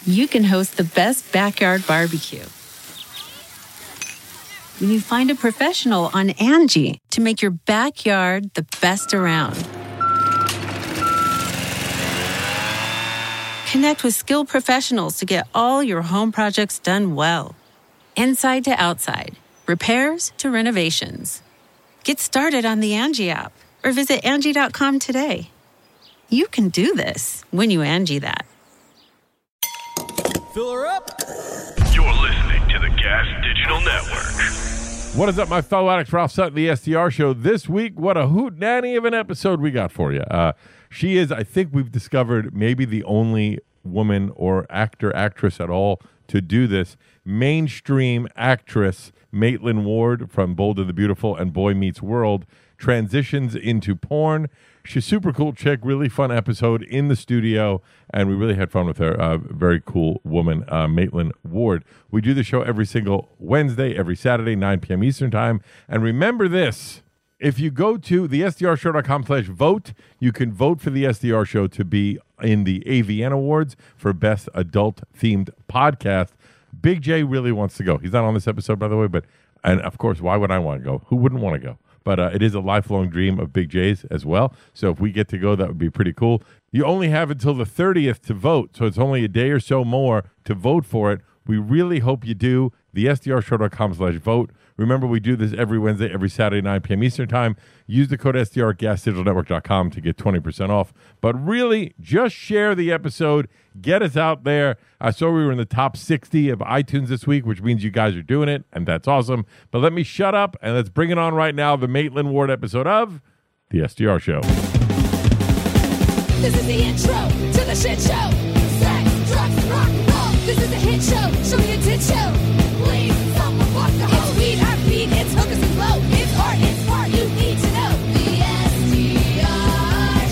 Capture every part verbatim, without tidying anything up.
you can host the best backyard barbecue. When you find a professional on Angie to make your backyard the best around. Connect with skilled professionals to get all your home projects done well. Inside to outside, repairs to renovations. Get started on the Angie app or visit Angie dot com today. You can do this when you Angie that. Fill her up. You're listening to the Gas Digital Network. What is up, my fellow addicts? Ralph Sutton, the S D R Show. This week, what a hootenanny of an episode we got for you. Uh, she is, I think we've discovered, maybe the only woman or actor, actress at all to do this. Mainstream actress Maitland Ward from Bold and the Beautiful and Boy Meets World transitions into porn. She's a super cool chick, really fun episode in the studio, and we really had fun with her. Uh, very cool woman, uh, Maitland Ward. We do the show every single Wednesday, every Saturday, nine p.m. Eastern Time. And remember this, if you go to the S D R show dot com slash vote, you can vote for the S D R Show to be in the A V N Awards for Best Adult-Themed Podcast. Big J really wants to go. He's not on this episode, by the way, but, and of course, why would I want to go? Who wouldn't want to go? But uh, it is a lifelong dream of Big J's as well. So if we get to go, that would be pretty cool. You only have until the thirtieth to vote, so it's only a day or so more to vote for it. We really hope you do. The S D R show dot com slash vote. Remember, we do this every Wednesday, every Saturday, nine p.m. Eastern Time. Use the code S D R at gas digital network dot com to get twenty percent off. But really, just share the episode. Get us out there. I saw we were in the top sixty of iTunes this week, which means you guys are doing it, and that's awesome. But let me shut up, and let's bring it on right now, the Maitland Ward episode of The S D R Show. This is the intro to the shit show. Sex, drugs, rock and roll. This is a hit show. Show me a tit show. Please, someone walk the hoe. It's weed, I beat, it's hookers and blow. It's art, it's smart, you need to know. The S D R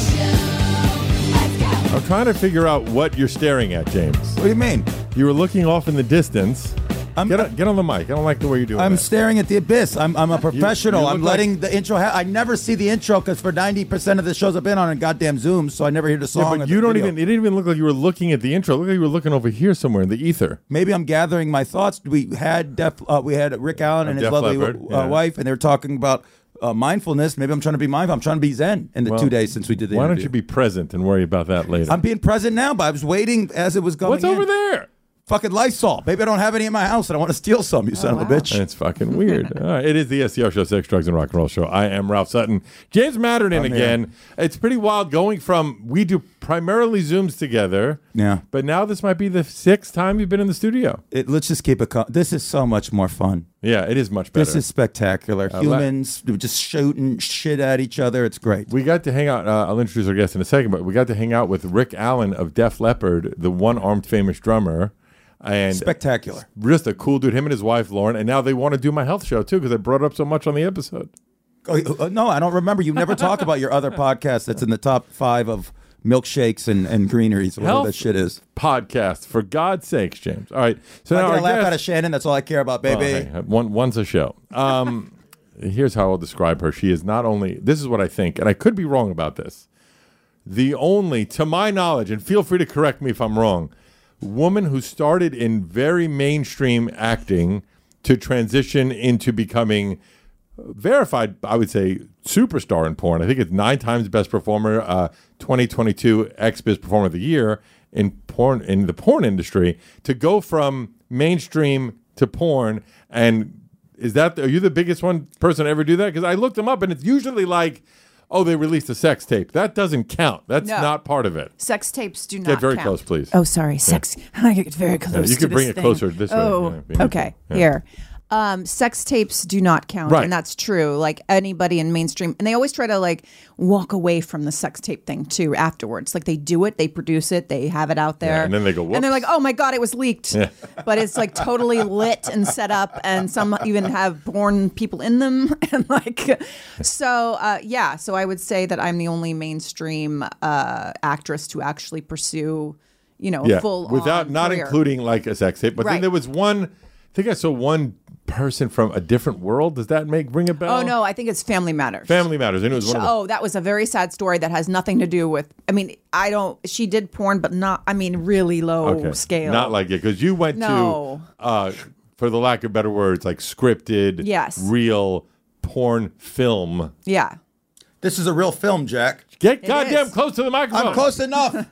Show. Let's go. I'm trying to figure out what you're staring at, James. What do you mean? You were looking off in the distance. I'm, Get on, get on the mic. I don't like the way you're doing I'm that. staring at the abyss. I'm, I'm a professional. you look I'm letting like- the intro. Ha- I never see the intro because for ninety percent of the shows I've been on in goddamn Zoom, so I never hear the Yeah, song. but or you the don't video. even. It didn't even look like you were looking at the intro. It looked like you were looking over here somewhere in the ether. Maybe I'm gathering my thoughts. We had Def, uh, we had Rick Allen and Uh, his Def lovely Leppard, uh, yeah. wife, and they were talking about uh, mindfulness. Maybe I'm trying to be mindful. I'm trying to be zen in the Well, two days since we did the Why interview. don't you be present and worry about that later? I'm being present now, but I was waiting as it was going. What's in. over there? Fucking Lysol. Maybe I don't have any in my house and I want to steal some, you son of a bitch. It's fucking weird. All right, it is the S D R Show, Sex, Drugs, and Rock and Roll Show. I am Ralph Sutton. James Matterton I'm again. here. It's pretty wild going from, we do primarily Zooms together. Yeah. But now this might be the sixth time you've been in the studio. It, let's just keep it. Co- this is so much more fun. Yeah, it is much better. This is spectacular. Uh, Humans just shooting shit at each other. It's great. We got to hang out. Uh, I'll introduce our guest in a second, but we got to hang out with Rick Allen of Def Leppard, the one-armed famous drummer. And Spectacular. just a cool dude. Him and his wife, Lauren. And now they want to do my health show, too, because I brought it up so much on the episode. Oh, uh, no, I don't remember. You never talk about your other podcast that's in the top five of milkshakes and, and greeneries, or whatever Health that shit is. Podcast, for God's sakes, James. All right. So I now get our a laugh guest- out of Shannon. That's all I care about, baby. Oh, hey, one, one's a show. Um, here's how I'll describe her. She is not only, this is what I think, and I could be wrong about this, the only, to my knowledge, and feel free to correct me if I'm wrong, woman who started in very mainstream acting to transition into becoming verified, I would say, superstar in porn. I think it's nine times best performer, uh, twenty twenty-two X-Biz Performer of the Year in porn, in the porn industry, to go from mainstream to porn. And is that, are you the biggest one person to ever do that? Because I looked them up and it's usually like, oh, they released a sex tape. That doesn't count. That's No. not part of it. Sex tapes do not Get very count. close, please. Oh, sorry. Sex. I get very close. you to could bring this it thing. closer this way. Oh, Yeah, if you need okay. to. Yeah. Here. Um, sex tapes do not count, Right. and that's true. Like anybody in mainstream, and they always try to like walk away from the sex tape thing too afterwards. Like they do it, they produce it, they have it out there, Yeah, and then they go, and they're "Whoops." like, "Oh my god, it was leaked," but it's like totally lit and set up, and some even have born people in them, and like, so uh, yeah. So I would say that I'm the only mainstream uh, actress to actually pursue, you know, Yeah, full without on not career. including like a sex tape. But then Right. there was one I think I saw one person from a different world. Does that make ring a bell? Oh no, I think it's Family Matters. Family Matters. And it was one of the, Oh, that was a very sad story that has nothing to do with. I mean, I don't. She did porn, but not. I mean, really low okay. scale. Not like it because you went No. to, uh, for the lack of better words, like scripted, Yes. real porn film. Yeah. This is a real film, Jack. Get It goddamn is. close to the microphone. I'm close enough.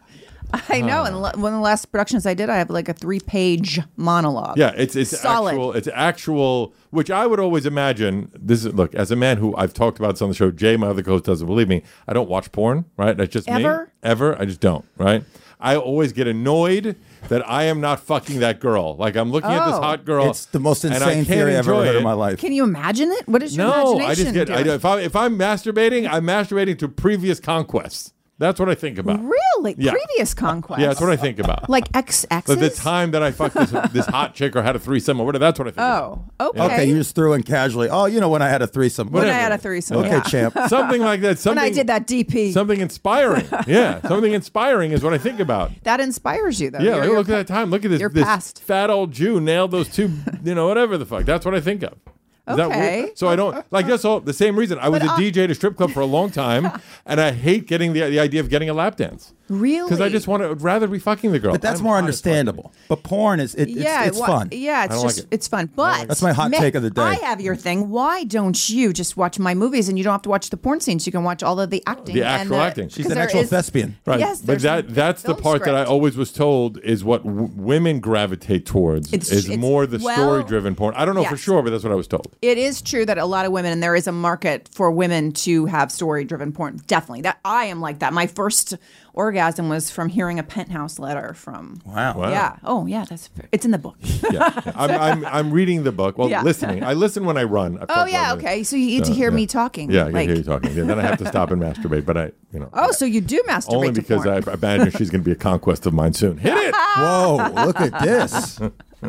I know. And lo- one of the last productions I did, I have like a three-page monologue. Yeah, it's it's Solid. actual. It's actual, which I would always imagine. This is look as a man who I've talked about this on the show. Jay, my other co-host, doesn't believe me. I don't watch porn. Right? That's just Ever? me. Ever? I just don't. Right? I always get annoyed that I am not fucking that girl. Like I'm looking at this Oh. hot girl. It's the most and I insane can't theory I've ever enjoy heard it. in my life. Can you imagine it? What is your No, imagination? I just get. I, doing? if I if I'm masturbating, I'm masturbating to previous conquests. That's what I think about. Really? Yeah. Previous conquest? Yeah, that's what I think about. Like ex exes? Like the time that I fucked this this hot chick or had a threesome or whatever. That's what I think. Oh, about. okay. Okay, you just threw in casually. Oh, you know when I had a threesome. When I Whatever. had a threesome. Okay, yeah. champ. Something like that. When Something, I did that D P. Something inspiring. Yeah, something inspiring is what I think about. That inspires you, though. Yeah, You're- like, you're look at that time. Look at this. you're This past. fat old Jew nailed those two. You know, whatever the fuck. That's what I think of. Is that Okay. weird? So I don't like that's all the same reason. I was But a I- D J at a strip club for a long time, and I hate getting the the idea of getting a lap dance. Really? Because I just want to rather be fucking the girl. But that's I'm more hot as fuck. understandable. But porn is it, it's, Yeah, it's wha- fun. Yeah, it's don't like just it. it's fun. But That's my hot ma- take of the day. I have your thing. Why don't you just watch my movies and you don't have to watch the porn scenes? You can watch all of the acting. The and actual acting. She's 'cause an there actual is- thespian. Right. Yes, but there's that that's the film part that I script. always was told is what w- women gravitate towards It's- is it's- more the well, story-driven porn. I don't know for yes. sure, but that's what I was told. It is true that a lot of women, and there is a market for women to have story-driven porn. Definitely, that I am like that. My first orgasm was from hearing a Penthouse letter from. Wow. Wow. Yeah. Oh, yeah. That's it's in the book. Yeah, I'm, I'm I'm reading the book. Well, Yeah. listening. I listen when I run. I've Oh talked yeah. about it. Okay. So you need to So, hear yeah. me talking. Yeah, I Like, can hear you talking. Yeah, then I have to stop and masturbate. But I, you know. Oh, so you do masturbate only to because porn. I imagine she's going to be a conquest of mine soon. Hit it. Whoa, look at this.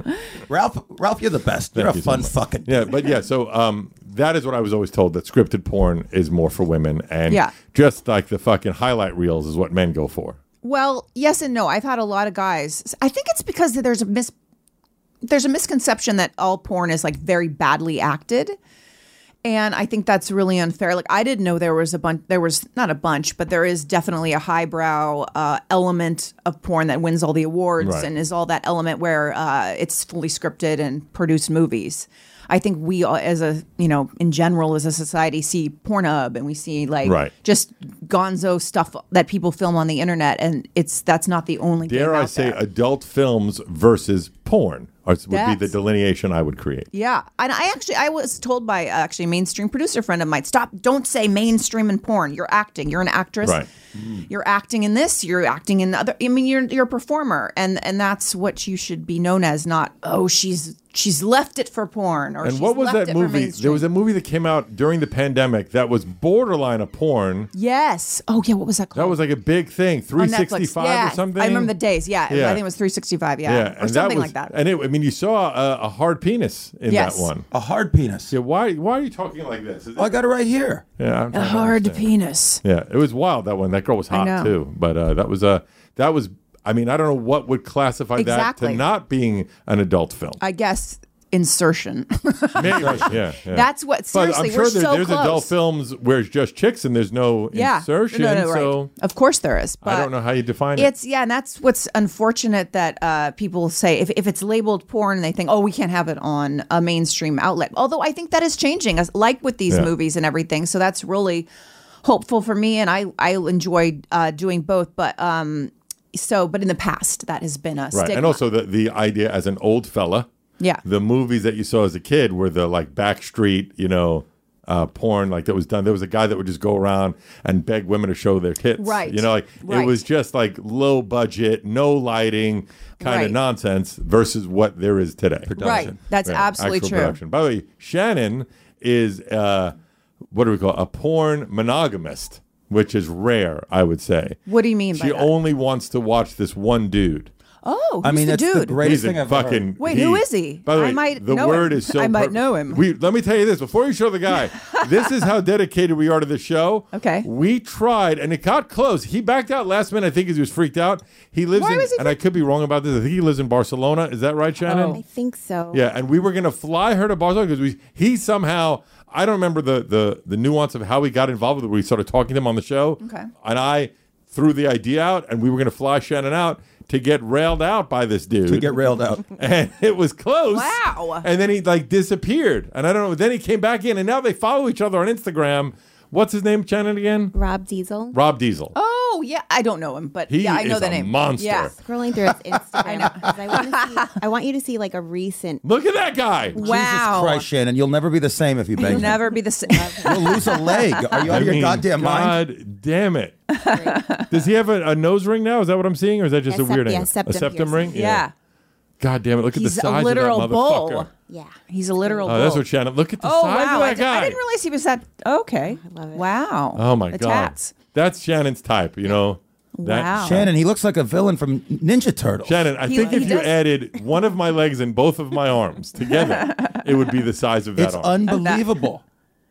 Ralph, Ralph, you're the best. You're Thank a you so fun much. fucking. Yeah, but yeah, so um, that is what I was always told, that scripted porn is more for women, and Yeah. just like the fucking highlight reels is what men go for. Well, yes and no. I've had a lot of guys. I think it's because there's a mis there's a misconception that all porn is like very badly acted. And I think that's really unfair. Like I didn't know there was a bunch there was not a bunch, but there is definitely a highbrow uh, element of porn that wins all the awards Right. and is all that element where uh, it's fully scripted and produced movies. I think we, all, as a you know, in general, as a society, see Pornhub and we see like Right. just gonzo stuff that people film on the internet, and it's that's not the only. Dare game I out say there. adult films versus porn or would be the That's- delineation I would create. Yeah, and I actually I was told by uh, actually a mainstream producer friend of mine, stop, don't say mainstream and porn. You're acting. You're an actress. Right. You're acting in this. You're acting in the other. I mean, you're you're a performer, and and that's what you should be known as. Not oh, she's she's left it for porn, or And she's what was left that it for movie? mainstream. There was a movie that came out during the pandemic that was borderline a porn. Yes. Oh yeah. What was that called? That was like a big thing, three On Netflix. sixty-five Yeah, or something. I remember the days. Yeah, Yeah. I think it was three sixty-five. Yeah, Yeah, or and something that was, like that. And it, I mean, you saw a, a hard penis in Yes. that one. A hard penis. Yeah, why? Why are you talking like this? Is Oh, I it- got it right here. yeah, I'm A trying to hard understand. penis. Yeah, it was wild that one. That girl was hot know. too. But uh, that was a that was. I mean, I don't know what would classify that Exactly. to not being an adult film. I guess insertion. Maybe, yeah, yeah. That's what. But Seriously, I'm sure we're there, so there's close. adult films where it's just chicks and there's no Yeah. insertion. No, no, right. So Of course there is. But I don't know how you define it. It's yeah, and that's what's unfortunate that uh, people say if, if it's labeled porn, they think, oh, we can't have it on a mainstream outlet. Although I think that is changing, as like with these Yeah. movies and everything. So that's really hopeful for me, and I I enjoy uh, doing both. But um, so but in the past, that has been a Right, stigma. and also the the idea as an old fella. Yeah. The movies that you saw as a kid were the like backstreet, you know, uh, porn like that was done. There was a guy that would just go around and beg women to show their tits. Right. You know, like it Right. was just like low budget, no lighting kind Right. of nonsense versus what there is today. Right. That's Right, absolutely actual true. production. By the way, Shannon is uh, what do we call it? A porn monogamist, which is rare, I would say. What do you mean by She that? only wants to watch this one dude. Oh, I who's mean, the that's dude? the greatest He's a thing I've fucking. ever heard. Wait, who is he? By the I way, might the know word him. is so. I might per- know him. We let me tell you this before you show the guy. This is how dedicated we are to the show. Okay. We tried, and it got close. He backed out last minute. I think 'cause he was freaked out. He lives Why in, was he and I could be wrong about this. I think he lives in Barcelona. Is that right, Shannon? I think so. Yeah, and we were gonna fly her to Barcelona because we he somehow I don't remember the the the nuance of how we got involved with it. We started talking to him on the show. Okay. And I threw the idea out, and we were gonna fly Shannon out to get railed out by this dude. To get railed out. And it was close. Wow. And then he like disappeared. And I don't know. Then he came back in, and now they follow each other on Instagram. What's his name, Shannon, again? Rob Diesel. Rob Diesel. Oh, yeah. I don't know him, but He yeah, I know is the a name. monster. Yeah. Scrolling through his Instagram. I know. I want to see. I want you to see like a recent. Look at that guy. Wow. Jesus Christ, Shannon, you'll never be the same if you bang him. Never be the same. You'll lose a leg. Are you out I of your mean, goddamn mind? God damn it. Does he have a, a nose ring now? Is that what I'm seeing? Or is that just Yeah, a weird sept- yeah, angle? septum a septum piercing. ring? Yeah. God damn it. Look He's at the a size literal of that motherfucker. bull. Yeah. He's a literal Oh, bull. that's what Shannon. Look at the Oh, size wow. of I, that di- I guy. didn't realize he was that. Okay. I love it. Wow. Oh my the God. Tats. That's Shannon's type, you know? That- Wow. Shannon, he looks like a villain from Ninja Turtles. Shannon, I He- think he if you does- added one of my legs and both of my arms together, it would be the size of that It's arm. unbelievable.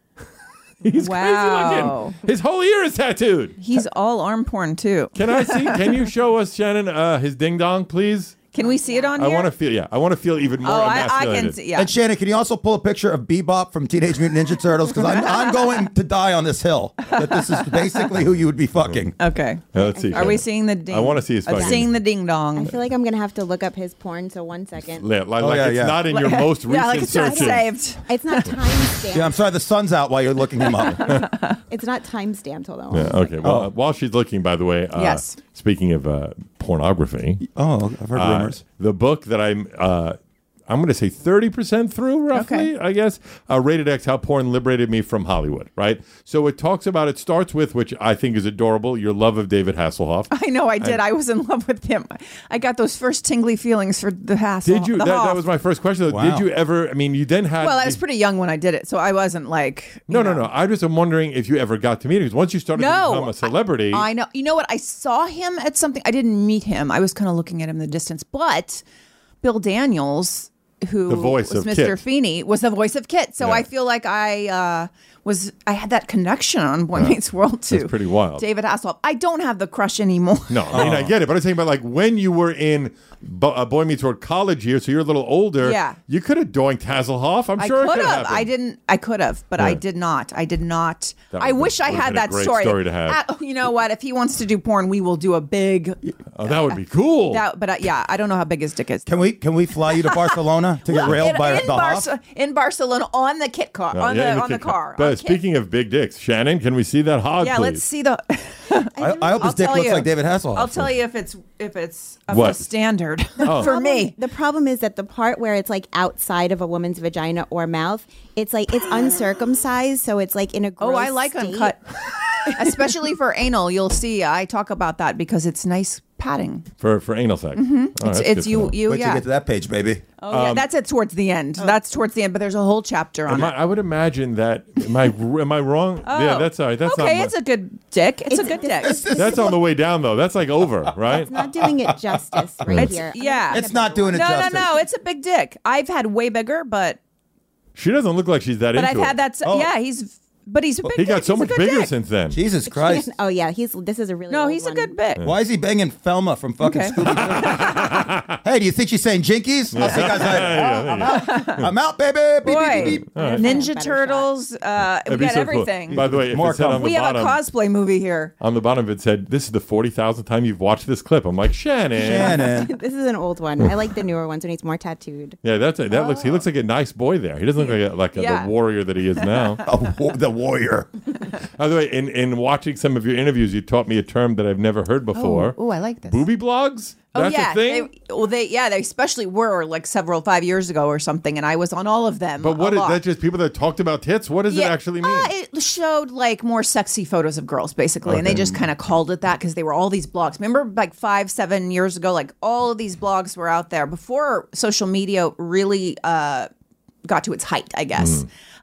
He's Wow. crazy looking. His whole ear is tattooed. He's all arm porn, too. Can I see? Can you show us, Shannon, uh, his ding dong, please? Can we see it on I here? want to feel. Yeah, I want to feel even more Oh, I, I emasculated. can see. Yeah. And Shannon, can you also pull a picture of Bebop from Teenage Mutant Ninja Turtles? Because I'm, I'm going to die on this hill. That this is basically who you would be fucking. Okay. Uh, let's see. Are we Shannon. seeing the ding? I want to see his I'm fucking. seeing the ding I dong. feel like I'm gonna have to look up his porn. So one second. Yeah, like, Oh, like yeah, it's yeah. not in your most recent Yeah, like it's not searches. saved. It's not timestamped. Yeah, I'm sorry, the sun's out while you're looking him up. It's not timestamped. Hold on. Yeah, okay. Well, uh, while she's looking, by the way, uh, Yes. speaking of uh, pornography, Oh, I've heard uh, rumors. the book that I'm, uh, I'm going to say thirty percent through, roughly, Okay. I guess, uh, Rated X, How Porn Liberated Me from Hollywood, right? So it talks about, it starts with, which I think is adorable, your love of David Hasselhoff. I know I did. I was in love with him. I got those first tingly feelings for the hassle. Did you? the That, that Hoff. was my first question. Though. Wow. Did you ever, I mean, you then had. Well, I was the- pretty young when I did it, so I wasn't like. No, you no, know. no. I just am wondering if you ever got to meet him. Because once you started to No, become a celebrity. I know. You know what? I saw him at something. I didn't meet him. I was kind of looking at him in the distance. But Bill Daniels, who The voice was of Mister Kit. Feeney, was the voice of Kit. So Yeah. I feel like I uh, was. I had that connection on Boy Meets World too. That's pretty wild. David Hasselhoff. I don't have the crush anymore. No, I mean, I get it. But I'm saying about like when you were in Bo- uh, Boy Meets World college years, so you're a little older. Yeah. You could have doinked Hasselhoff. I'm I sure it could could have. have. I didn't. I could have, but I Yeah. did not. I did not. That I would've wish been- I would've had been a that great story. story to have. Uh, you know what? If he wants to do porn, we will do a big. Oh, that would be cool. That, but uh, yeah, I don't know how big his dick is. Can we can we fly you to Barcelona to get Well, railed in, by in, the Hoff? Barce- in Barcelona on the kit car, Uh, on yeah, the on the kid- car. But on Kit. speaking of big dicks, Shannon, can we see that hog, yeah, please? let's see the. I, I hope I'll his dick tell looks you. like David Hasselhoff. I'll tell you if it's if it's up What? to standard Oh. for me. The problem is that the part where it's like outside of a woman's vagina or mouth, it's like it's uncircumcised, so it's like in a gross Oh, I like state. uncut, especially for anal. You'll see. I talk about that because it's nice padding. for for anal sex. Oh, Mm-hmm. It's, that's it's good to you know. you Wait till yeah. you get to that page, baby. Oh yeah, that's it towards the end. That's towards the end, but there's a whole chapter on Am I, it. I would imagine that. Am I am I wrong? Yeah, Oh. that's all right. That's okay. not It's a good dick. It's, a good dick. That's on the way down though. That's like over, right? It's not doing it justice right It's- here. I'm yeah. gonna It's not doing it no, justice. no, no. It's a big dick. I've had way bigger, but She doesn't look like she's that but into I've it. had that. s- Oh. Yeah, he's but he's a big. He got dick. so He's a much good bigger dick. since then. Jesus Christ. Oh yeah, he's this is a really No, old he's a one. good bit. Why is he banging Thelma from fucking Okay. Scooby-Doo? Hey, do you think she's saying jinkies? I'll see you guys later. Yeah, yeah, I'm out. I'm out, baby. Beep, beep, Boy, beep, beep. Ninja Better Turtles. Uh, we That'd be got so cool. everything. By the way, if More it said on coming. the we have bottom, a cosplay movie here. on the bottom it said, "This is the forty thousandth time you've watched this clip." I'm like, Shannon. Shannon. This is an old one. I like the newer ones when he's more tattooed. Yeah, that's a, that looks. He looks like a nice boy there. He doesn't look like a, like a, Yeah. the warrior that he is now. Oh, wa- the warrior. By the way, in, in watching some of your interviews, you taught me a term that I've never heard before. Oh, I like this. Booby blogs. Oh That's yeah, a thing. They, well, they yeah, they especially were like several five years ago or something, and I was on all of them. but what a is lot. that? Just people that talked about tits? What does it Yeah, actually mean? Uh, it showed like more sexy photos of girls, basically, and they Okay. just kind of called it that because they were all these blogs. Remember, like five, seven years ago, like all of these blogs were out there before social media really uh, got to its height, I guess.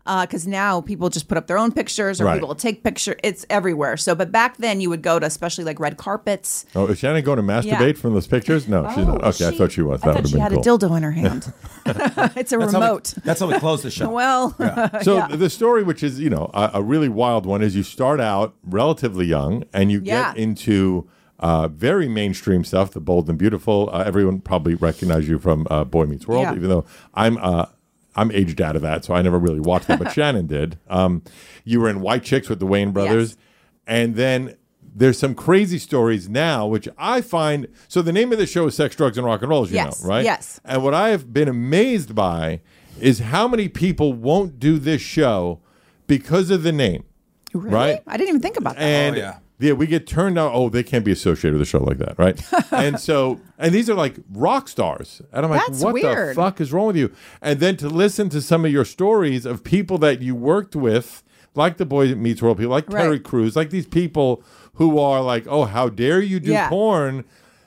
Because now people just put up their own pictures, or Right. people will take picture. It's everywhere. So, but back then you would go to especially like red carpets. Oh, is Shannon going to masturbate Yeah. from those pictures? No, she's not. Okay, I thought she was. I That thought would she have had been a cool. dildo in her hand. It's a That's how we- remote. That's how we close the show. Well, So yeah. the story, which is you know a, a really wild one, is you start out relatively young and you Yeah. get into uh, very mainstream stuff. The Bold and Beautiful. Uh, everyone probably recognizes you from uh, Boy Meets World, Yeah. even though I'm uh, I'm aged out of that, so I never really watched it. But Shannon did. Um, you were in White Chicks with the Wayne brothers, Yes. and then. There's some crazy stories now, which I find. So the name of the show is Sex, Drugs, and Rock and Roll, as you Yes, know, right? yes. And what I have been amazed by is how many people won't do this show because of the name, Really? right? I didn't even think about that. And Oh, yeah. yeah, we get turned out. Oh, they can't be associated with a show like that, right? and so, and these are like rock stars, and I'm like, That's what the weird. fuck is wrong with you? And then to listen to some of your stories of people that you worked with, like the Boy Meets World people, like Terry Right. Crews, like these people who are like, oh, how dare you do Yeah. porn?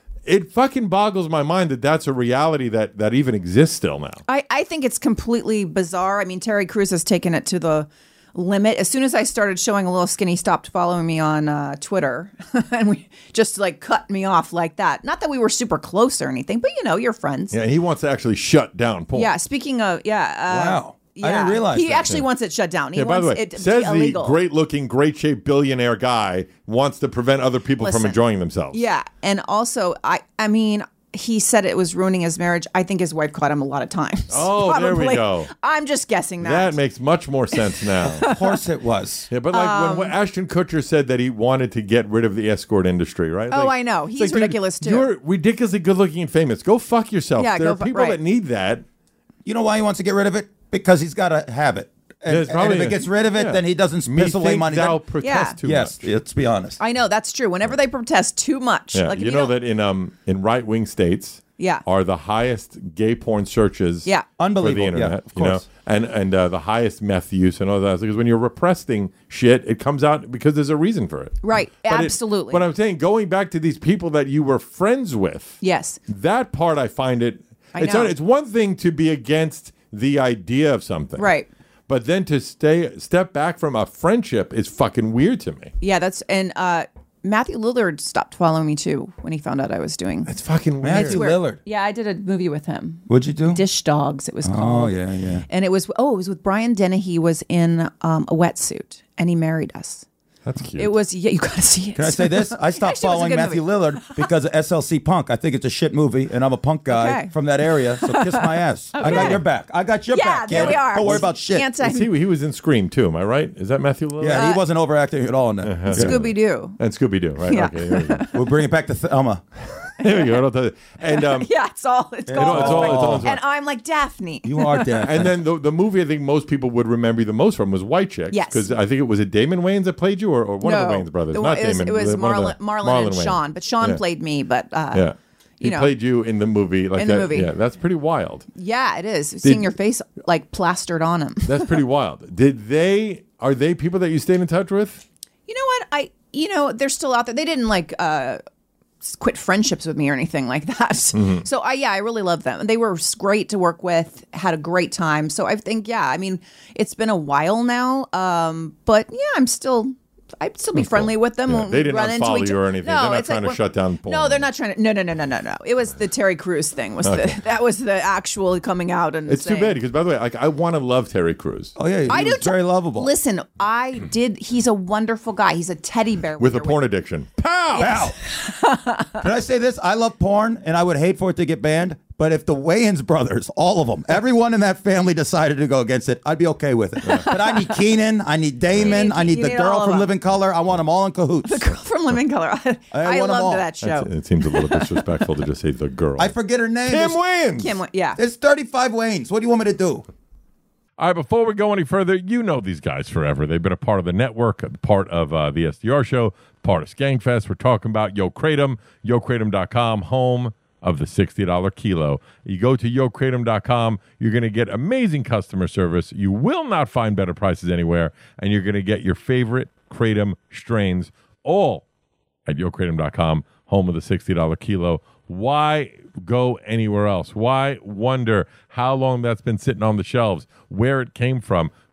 It fucking boggles my mind that that's a reality that that even exists still now. I, I think it's completely bizarre. I mean, Terry Crews has taken it to the limit. As soon as I started showing a little skinny, he stopped following me on uh, Twitter, and we just like cut me off like that. Not that we were super close or anything, but you know, you're friends. Yeah, he wants to actually shut down porn. Yeah. Speaking of, yeah. Uh, Wow. I yeah. didn't realize he that. actually wants it shut down. He Yeah, by wants the way, it to says be the illegal. great-looking, great-shaped billionaire guy wants to prevent other people from Listen. enjoying themselves. Yeah, and also, I, I mean, he said it was ruining his marriage. I think his wife caught him a lot of times. Oh, there we Probably. go. I'm just guessing that. That makes much more sense now. Of course it was. Yeah, but like Um, when, when Ashton Kutcher said that he wanted to get rid of the escort industry, right? Oh, Like- I know. it's He's like, dude, ridiculous, too. You're ridiculously good-looking and famous. Go fuck yourself. Yeah, there go are fu- people right. that need that. You know why he wants to get rid of it? Because he's got to have it. And, There's and probably if a- he gets rid of it, yeah. then he doesn't piss away Methinks money. thou That- protest Yeah. too yes, much. let's be honest. I know that's true. Whenever they protest too much, Yeah, like if you know don't- that in um in right wing states, Yeah. are the highest gay porn searches, Yeah. Unbelievable. for the internet, Yeah, of you know, course. and and uh, the highest meth use and all that. Because when you're repressing shit, it comes out because there's a reason for it. Right. But it- Absolutely. but I'm saying, going back to these people that you were friends with, Yes. that part I find it. I it's know. not- it's one thing to be against the idea of something, Right. But then to stay step back from a friendship is fucking weird to me. Yeah, that's and uh, Matthew Lillard stopped following me too when he found out I was doing. It's fucking weird. Matthew It's weird. Lillard. Yeah, I did a movie with him. What'd you do? Dish Dogs, it was Oh, called. yeah, yeah. And it was oh, it was with Brian Dennehy. Was in um, a wetsuit, and he married us. That's cute. It was yeah, you got to see it. Can I say this? I stopped Actually, it was a following good Matthew movie. Lillard because of S L C Punk. I think it's a shit movie, and I'm a punk guy Okay. from that area, so kiss my ass. I got Okay. your back. I got your Yeah, back. there kid. we are. Don't worry about shit. Anti- Is he, he was in Scream too, am I right? Is that Matthew Lillard? Yeah, he wasn't overacting at all in that. Scooby Doo. And Scooby Doo, right? Yeah. Okay, here we go. We'll bring it back to Thelma. Here we go. I'll tell you. And um, Yeah, it's all it's all- called. it's all- it's all- it's all- and I'm like Daphne. You are dead. and then the, the movie I think most people would remember you the most from was White Chicks. Yes. Because I think it was it Damon Wayans that played you, or, or one no, of the Wayans brothers. The Not one- it was, Damon. it was one of Marlon, the- Marlon and Wayans. Sean, but Sean Yeah. played me. But uh, Yeah. He you know. played you in the movie. Like In the that, movie. Yeah, that's pretty wild. yeah, it is. Seeing your face like plastered on him. That's pretty wild. Did they? Are they people that you stayed in touch with? You know what? I you know they're still out there. They didn't like uh, s- quit friendships with me or anything like that. Mm-hmm. So I yeah, I really love them. They were s- great to work with. Had a great time. So I think yeah, I mean it's been a while now. Um, but yeah, I'm still. I'd still be friendly with them. Yeah, when they we didn't run into unfollow each- you or anything. No, They're not it's trying to when- shut down porn. No, they're not trying to. No, no, no, no, no, no. It was the Terry Crews thing. Was Okay. the that was the actual coming out and. It's too saying- bad because, by the way, like I want to love Terry Crews Oh yeah, he I was do too. very lovable. Listen, I did. He's a wonderful guy. He's a teddy bear with a when you're porn addiction. Pow! Wow. Can I say this? I love porn, and I would hate for it to get banned. But if the Wayans brothers, all of them, everyone in that family decided to go against it, I'd be okay with it. But I need Keenan, I need Damon, You need- I need you the need all girl of from them. Living Color. I want them all in cahoots. Girl from Living Color. I, I want 'em all. loved that show. That's- it seems a little disrespectful to just say the girl. I forget her name. Kim There's, Wayans. Kim, yeah. there's thirty-five Wayans. What do you want me to do? All right, before we go any further, you know these guys forever. They've been a part of the network, a part of uh, the S D R show, part of Skankfest. We're talking about Yo Kratom, yo kratom dot com, home of the sixty dollars kilo. You go to yo kratom dot com, you're going to get amazing customer service. You will not find better prices anywhere, and you're going to get your favorite Kratom strains all at yo kratom dot com, home of the sixty dollars kilo. Why go anywhere else? Why wonder how long that's been sitting on the shelves, where it came from?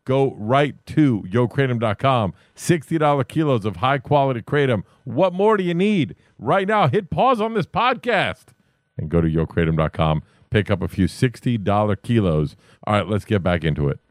go right to yo kratom dot com. sixty dollars kilos of high-quality kratom. What more do you need? Right now, hit pause on this podcast and go to yo kratom dot com. Pick up a few sixty dollars kilos. All right, let's get back into it.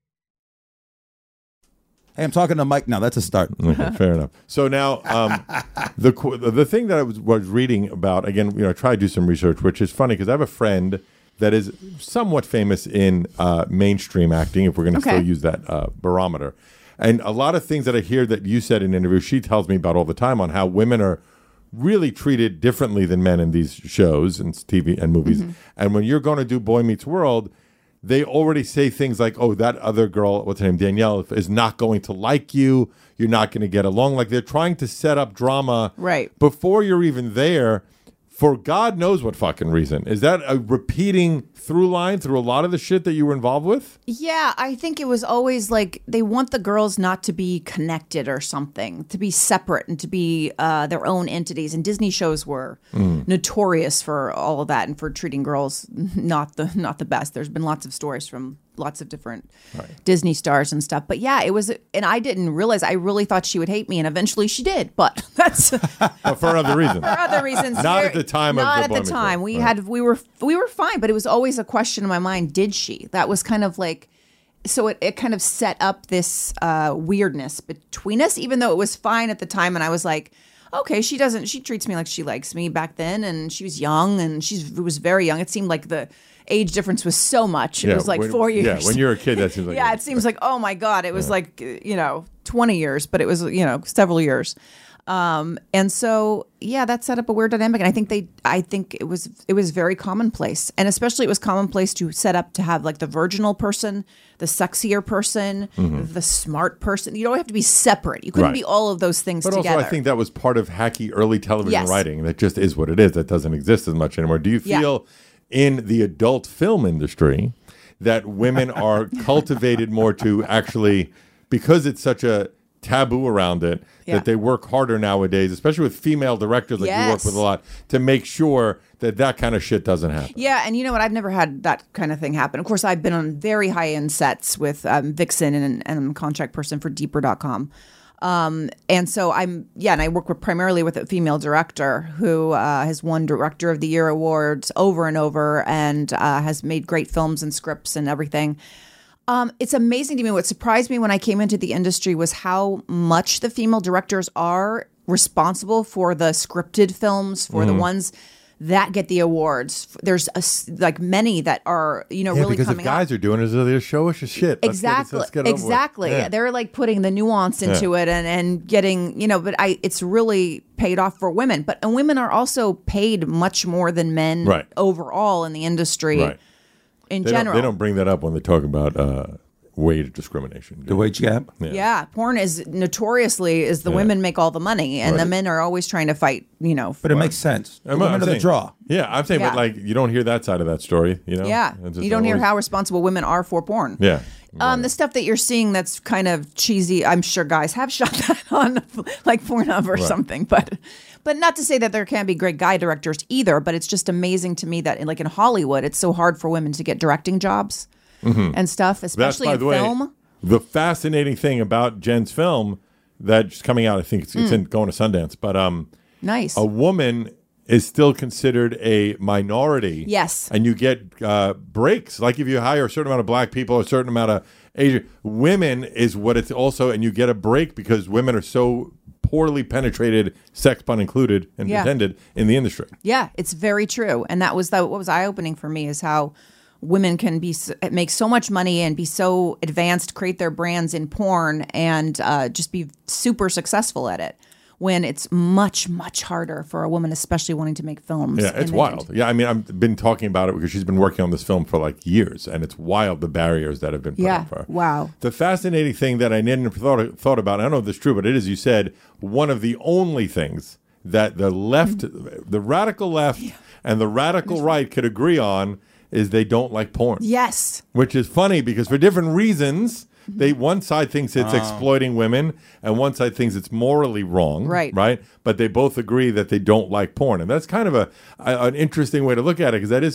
Hey, I'm talking to Mike now. That's a start. Okay, fair enough. So now, um, the qu- the thing that I was, was reading about, again, you know, I tried to do some research, which is funny because I have a friend that is somewhat famous in uh, mainstream acting, if we're going to Okay. still use that uh, barometer. And a lot of things that I hear that you said in interviews, she tells me about all the time on how women are really treated differently than men in these shows and T V and movies. Mm-hmm. And when you're going to do Boy Meets World, they already say things like, oh, that other girl, what's her name, Danielle, is not going to like you. You're not going to get along. Like they're trying to set up drama Right. before you're even there for God knows what fucking reason. Is that a repeating through line through a lot of the shit that you were involved with? Yeah, I think it was always like they want the girls not to be connected or something, to be separate and to be uh, their own entities. And Disney shows were notorious for all of that and for treating girls not the not the best. There's been lots of stories from lots of different Disney stars and stuff. But yeah, it was, and I didn't realize. I really thought she would hate me, and eventually she did. But that's Well, for other reasons. for other reasons. Not Very- at the time of Not the at Boy the Meets time. World. We Right. had we were we were fine, but it was always a question in my mind. Did she? That was kind of like. So it, it kind of set up this uh, weirdness between us, even though it was fine at the time. And I was like, okay, she doesn't. She treats me like she likes me back then, and she was young, and she was very young. It seemed like the age difference was so much. It Yeah, was like when- four years. Yeah, when you're a kid, that seems like yeah, it seems like, oh my God, it was like, you know, twenty years, but it was, you know, several years. Um, and so, yeah, that set up a weird dynamic. And I think they, I think it was, it was very commonplace. And especially it was commonplace to set up to have like the virginal person, the sexier person, the smart person. You don't have to be separate. You couldn't Right. be all of those things But together. also, I think that was part of hacky early television Yes. writing. That just is what it is. That doesn't exist as much anymore. Do you Yeah. feel in the adult film industry that women are cultivated more to actually, because it's such a taboo around it, Yeah. that they work harder nowadays, especially with female directors like you work Yes. with a lot, to make sure that that kind of shit doesn't happen? Yeah, and you know what? I've never had that kind of thing happen. Of course, I've been on very high end sets with um, Vixen and, and I'm a contract person for Deeper dot com. Um, and so I'm, yeah, and I work with primarily with a female director who uh, has won Director of the Year awards over and over and uh, has made great films and scripts and everything. Um, it's amazing to me. What surprised me when I came into the industry was how much the female directors are responsible for the scripted films, for the ones that get the awards. There's a s like many that are, you know, Yeah, really because if coming guys up. are doing it, they'll show us your shit. Let's get it- Exactly. let's get it over with. exactly. Yeah. They're like putting the nuance into it and, and getting, you know, but I it's really paid off for women. But and women are also paid much more than men Right. overall in the industry Right. in They don't, general. they don't bring that up when they talk about uh, wage discrimination. The wage gap. Yeah, porn is notoriously is the women make all the money, and the men are always trying to fight. You know, But it makes sense. The I'm- women I'm are the saying- draw. Yeah, I'm saying, Yeah. but like, you don't hear that side of that story, you know? yeah, It's just you don't hear always- how responsible women are for porn. Yeah. Um, the stuff that you're seeing that's kind of cheesy, I'm sure guys have shot that on like Pornhub or something, but but not to say that there can't be great guy directors either. But it's just amazing to me that in, like in Hollywood, it's so hard for women to get directing jobs and stuff, That's, especially by in the way, film. the fascinating thing about Jen's film that's coming out, I think it's, Hmm. it's in, going to Sundance, but um, Nice. a woman is still considered a minority. Yes. And you get uh, breaks. Like if you hire a certain amount of black people, a certain amount of Asian women is what it's also, and you get a break because women are so poorly penetrated, sex pun included and Yeah. intended, in the industry. Yeah, it's very true, and that was the, what was eye opening for me is how women can be s- make so much money and be so advanced, create their brands in porn, and uh, just be super successful at it. When it's much much harder for a woman, especially wanting to make films. Yeah, it's in the wild. Yeah, I mean, I've been talking about it because she's been working on this film for like years, and it's wild the barriers that have been put Yeah, up for her. wow. The fascinating thing that I didn't thought thought about, I don't know if this is true, but it is. You said one of the only things that the left, Mm-hmm. the radical left, and the radical right could agree on is they don't like porn. Yes. Which is funny because for different reasons, they one side thinks it's exploiting women, and one side thinks it's morally wrong. Right. Right. But they both agree that they don't like porn, and that's kind of a, a an interesting way to look at it because that is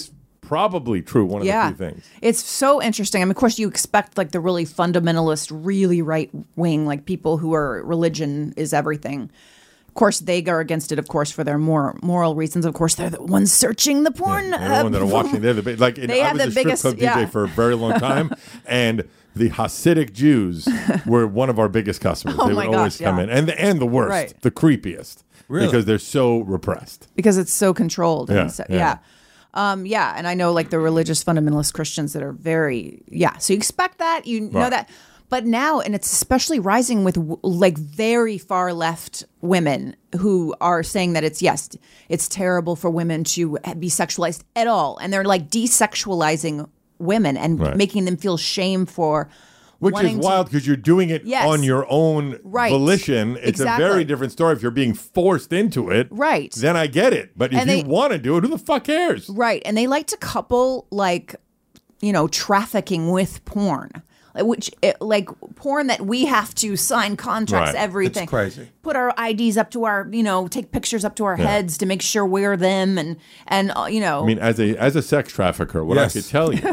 probably true. One of yeah. the few things. It's so interesting. I mean, of course, you expect like the really fundamentalist, really right wing, like people who are religion is everything. Of course, they go against it, of course, for their more moral reasons. Of course, they're the ones searching the porn. Yeah, they're the one that are watching. They're the big, like They I have was the a strip biggest- club yeah. D J for a very long time, and the Hasidic Jews were one of our biggest customers. Oh they my would always gosh, come yeah. in, and the, and the worst, Right. the creepiest, Really? because they're so repressed. because it's so controlled. Yeah, and so, yeah. yeah. Um, yeah, and I know like the religious fundamentalist Christians that are very yeah. So you expect that, you know Right. that, but now, and it's especially rising with w- like very far left women who are saying that it's yes, it's terrible for women to be sexualized at all, and they're like desexualizing women and Right. making them feel shame for. Which is wanting to- wild because you're doing it Yes. on your own Right. volition. It's Exactly. a very different story if you're being forced into it. Right. Then I get it. But if And you they- want to do it, who the fuck cares? Right. And they like to couple like, you know, trafficking with porn. Like, Which, it, like, porn that we have to sign contracts, Right. everything. It's crazy. Put our I Ds up to our, you know, take pictures up to our heads to make sure we're them, and and uh, you know, I mean, as a as a sex trafficker, what Yes. I could tell you.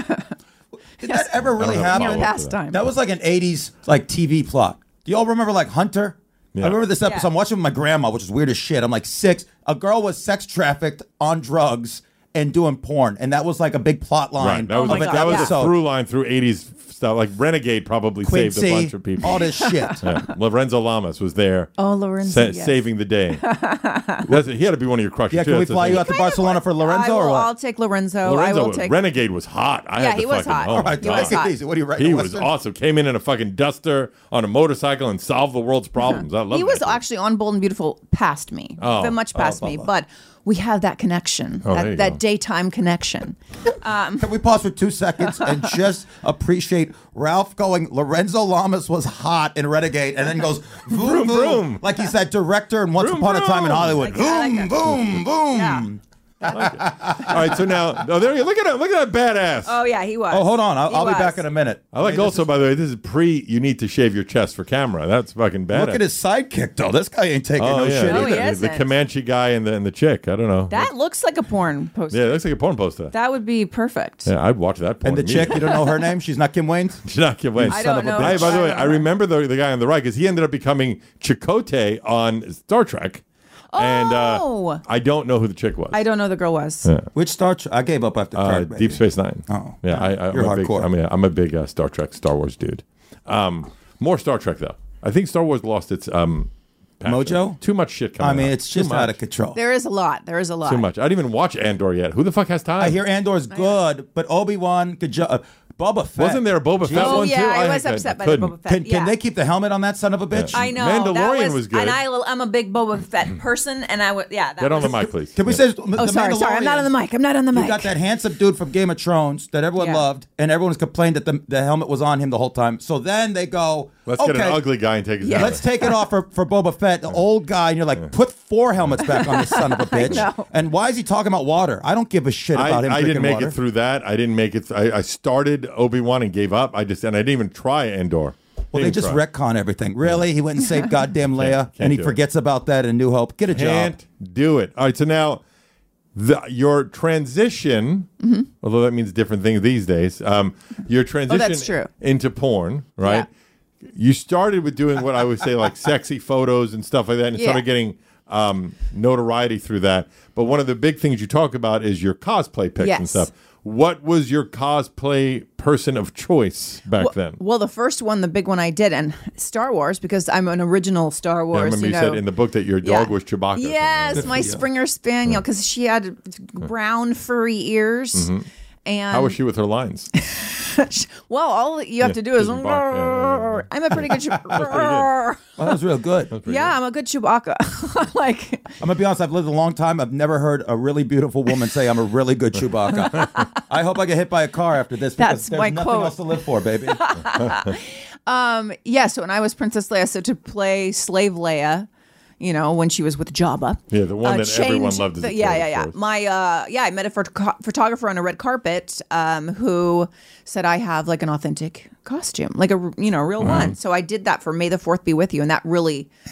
Did that ever really have a happen? follow-up to pastime. That was like an eighties like T V plot. Do y'all remember like Hunter? Yeah. I remember this episode. Yeah. I'm watching with my grandma, which is weird as shit. I'm like six. A girl was sex trafficked on drugs and doing porn, and that was like a big plot line. Right. That was, my a, God, that was yeah. a through line through eighties stuff. Like Renegade probably saved Quincy, a bunch of people. all this shit. Yeah. Lorenzo Lamas was there. Oh, Lorenzo, yes. saving the day. That's, he had to be one of your crushes. Yeah, too. can we That's the fly thing. you out to Barcelona for Lorenzo I will, or what? I'll take Lorenzo. I Lorenzo, will take. Renegade was hot. I Yeah, had to he was fucking, hot. Oh All my right, He God. was take it hot. easy. What are you writing? He a was Western? awesome. Came in in a fucking duster on a motorcycle and solved the world's problems. I love He was that dude. actually on Bold and Beautiful past me, Oh. very much past Oh, me, Bubba. but we have that connection, Oh, there you that, that go. daytime connection. Can we pause for two seconds and just appreciate Ralph going, Lorenzo Lamas was hot in Renegade, and then goes, vroom, Vroom, vroom, vroom. like he's that director in Once Vroom, Upon a Time in vroom. Hollywood. Like, I like Boom, boom, it. boom. Yeah. All right, so now, oh, there you look at that, look at that badass. Oh yeah, he was. Oh, hold on. I'll, He I'll be was. back in a minute. I like mean, also, by the way, this is pre. You need to shave your chest for camera. That's fucking badass. Look at his sidekick, though. This guy ain't taking Oh no yeah, shit No, the, he either. the, the isn't. Comanche guy and the and the chick. I don't know. That looks like a porn poster. yeah, it looks like a porn poster. That would be perfect. yeah, I'd watch that porn. And the chick, you don't know her name? She's not Kim Wayne's? She's not Kim Wayne. I son don't of a know. bitch. Hey, by the I way, don't I know. remember the the guy on the right because he ended up becoming Chakotay on Star Trek. And uh, Oh. I don't know who the chick was. I don't know who the girl was. Which Star Trek? I gave up after Uh, third. baby. Deep Space Nine. Oh. yeah. I, I, You're I'm a big, hardcore. I mean, I'm a big uh, Star Trek, Star Wars dude. Um, more Star Trek though. I think Star Wars lost its um, passion. Mojo? Too much shit coming. I mean, out. it's just Too out much. of control. There is a lot. There is a lot. Too much. I didn't even watch Andor yet. Who the fuck has time? I hear Andor's good, but Obi-Wan, good job. Uh, Boba Fett. Wasn't there a Boba Fett Oh one yeah, too? I was I upset by the couldn't. Boba Fett. Can, yeah. can they keep the helmet on that son of a bitch? I know. Mandalorian that was good. And I, I'm a big Boba Fett person, and I would yeah. That Get on was, the mic, please. Can we Yeah. say Oh, sorry, sorry. I'm not on the mic. I'm not on the You mic. got that handsome dude from Game of Thrones that everyone Yeah. loved, and everyone was complained that the, the helmet was on him the whole time. So then they go, Let's okay, get an ugly guy and take his Yeah. helmet. let's take it off for, for Boba Fett, the old guy, and you're like, put four helmets back on this son of a bitch. know. And why is he talking about water? I don't give a shit about I, him I drinking didn't make water. it through that. I didn't make it. Th- I, I started Obi-Wan and gave up. I just and I didn't even try Andor. Well, they Didn't just try. retcon everything. Really? He went and saved goddamn Leia, can't and he do it. forgets about that in New Hope. Get a Can't job. do it. All right. So now, the, your transition, Mm-hmm. although that means different things these days. Um, your transition Oh, that's true. into porn, right? You started with doing what I would say like sexy photos and stuff like that, and Yeah. started getting um, notoriety through that. But one of the big things you talk about is your cosplay pics and Yes. stuff. What was your cosplay person of choice back well, then? well, the first one, the big one I did, and Star Wars, because I'm an original Star Wars. Yeah, I remember you, know. said in the book that your dog was Chewbacca. Yes, my Springer Spaniel, because she had brown furry ears. And Mm-hmm. How was she with her lines? well, all you have Yeah, to do is she's bark, yeah, yeah, yeah. I'm a pretty good Chewbacca. Well, that was real good. Yeah, I'm a good Chewbacca. like I'm gonna be honest. I've lived a long time. I've never heard a really beautiful woman say, "I'm a really good Chewbacca." I hope I get hit by a car after this because That's there's my nothing quote. else to live for, baby. Um, yeah, so when I was Princess Leia, so to play Slave Leia, you know, when she was with Jabba. Yeah, the one uh, that everyone changed loved as a the- Yeah, kid, yeah, of yeah. course. My, uh, yeah, I met a phot- photographer on a red carpet um, who said I have like an authentic costume, like a, you know, real Mm-hmm. one. So I did that for May the fourth Be With You, and that really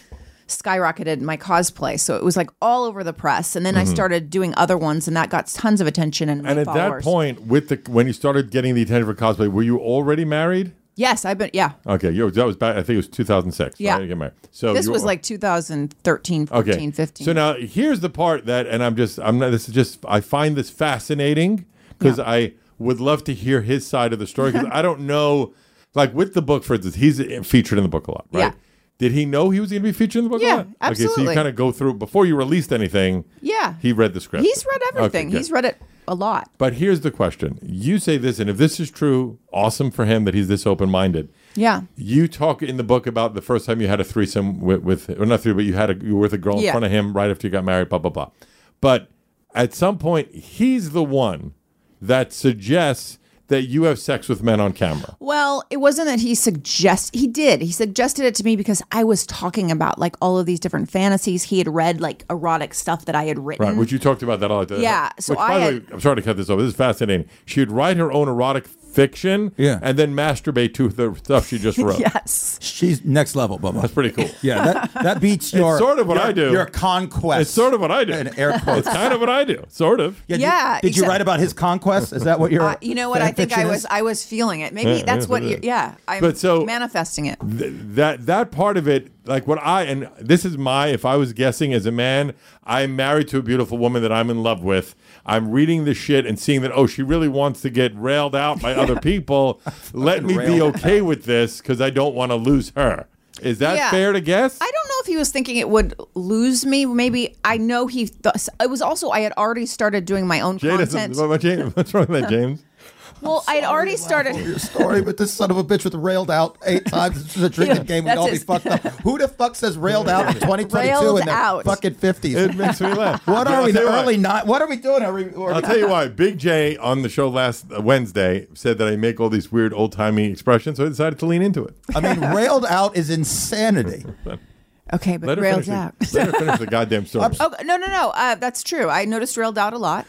skyrocketed my cosplay. So it was like all over the press. And then Mm-hmm. I started doing other ones, and that got tons of attention and, And at followers. that point, with the when you started getting the attention for cosplay, were you already married? Yes, I've been, yeah. Okay, you that was back. I think it was two thousand six. Yeah. Right? You get married. So This you was were- like two thousand thirteen, fourteen, okay. fifteen. So now here's the part that, and I'm just, I'm not. This is just, I find this fascinating because Yeah. I would love to hear his side of the story because I don't know, like with the book, for instance, he's featured in the book a lot, right? Yeah. Did he know he was going to be featured in the book? Yeah, a lot? Okay, so absolutely. you kind of go through before you released anything. Yeah. He read the script. He's read everything. Okay, good. He's read it a lot. But here's the question: you say this, and if this is true, awesome for him that he's this open-minded. Yeah. You talk in the book about the first time you had a threesome with, with or not three, but you had a you were with a girl in Yeah. front of him right after you got married, blah blah blah. But at some point, he's the one that suggests that you have sex with men on camera. Well, it wasn't that he suggest he did. He suggested it to me because I was talking about like all of these different fantasies. He had read like erotic stuff that I had written. Right, which you talked about that all the time. Yeah, so Which, I by the had- way, I'm sorry to cut this over. This is fascinating. She would write her own erotic fiction Yeah. and then masturbate to the stuff she just wrote. Yes. She's next level, Bubba. That's pretty cool. Yeah, that, that beats your. sort of what your, I do. Your conquest. It's sort of what I do. In air quotes. It's kind of what I do, sort of. Yeah. Yeah, Did, did you except- write about his conquest? Is that what your? Uh, you know what? I think I fiction was is? I was feeling it. Maybe Yeah, that's yeah, what yeah. you're yeah. I'm But so- manifesting it. Th- that that part of it, like what I and this is my, if I was guessing as a man, I'm married to a beautiful woman that I'm in love with. I'm reading this shit and seeing that, oh, she really wants to get railed out by other people. Let me be railed okay with this because I don't want to lose her. Is that Yeah. fair to guess? I don't know if he was thinking it would lose me. Maybe I know he. Th- it was also I had already started doing my own Jay doesn't- content. what- what- James- what's wrong with that, James? Well, I had already started. Your story, but this son of a bitch was railed out eight times. This is a drinking Yeah, game. We'd that's all be his- fucked up. Who the fuck says railed out in twenty twenty-two Railed in the out. fucking fifties? It makes me laugh. What But are I'll we? The tell you what. early night? What are we doing? Are we? Are I'll tell you why. Big J on the show last uh, Wednesday said that I make all these weird old timey expressions, so I decided to lean into it. I mean, railed out is insanity. Okay, but Let her, railed finish out. the, let her finish the goddamn story. Oh no no no! Uh, that's true. I noticed railed out a lot.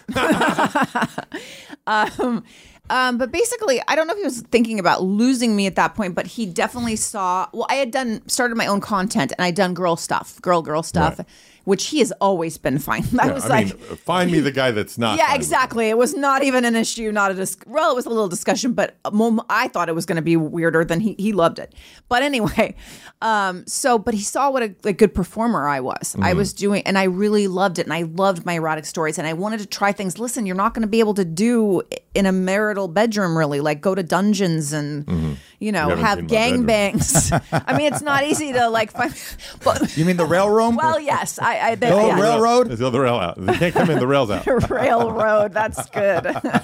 um, um, but basically, I don't know if he was thinking about losing me at that point, but he definitely saw. Well, I had done started my own content, and I'd done girl stuff, girl girl stuff, Right. which he has always been fine. I Yeah, was I like. mean, find me the guy that's not. Yeah, fine with exactly. It was not even an issue, not a dis- well, it was a little discussion, but mo- I thought it was going to be weirder than he he loved it. But anyway, um, so but he saw what a, a good performer I was. Mm-hmm. I was doing, and I really loved it, and I loved my erotic stories, and I wanted to try things. Listen, you're not going to be able to do in a marital bedroom, really, like go to dungeons and you know You haven't have seen my bedroom. gangbangs. I mean, it's not easy to like find. But, You mean the rail room? well, yes, I. I The old yeah. railroad? There's the other rail out. They can't come in. The rail's out. Railroad. That's good.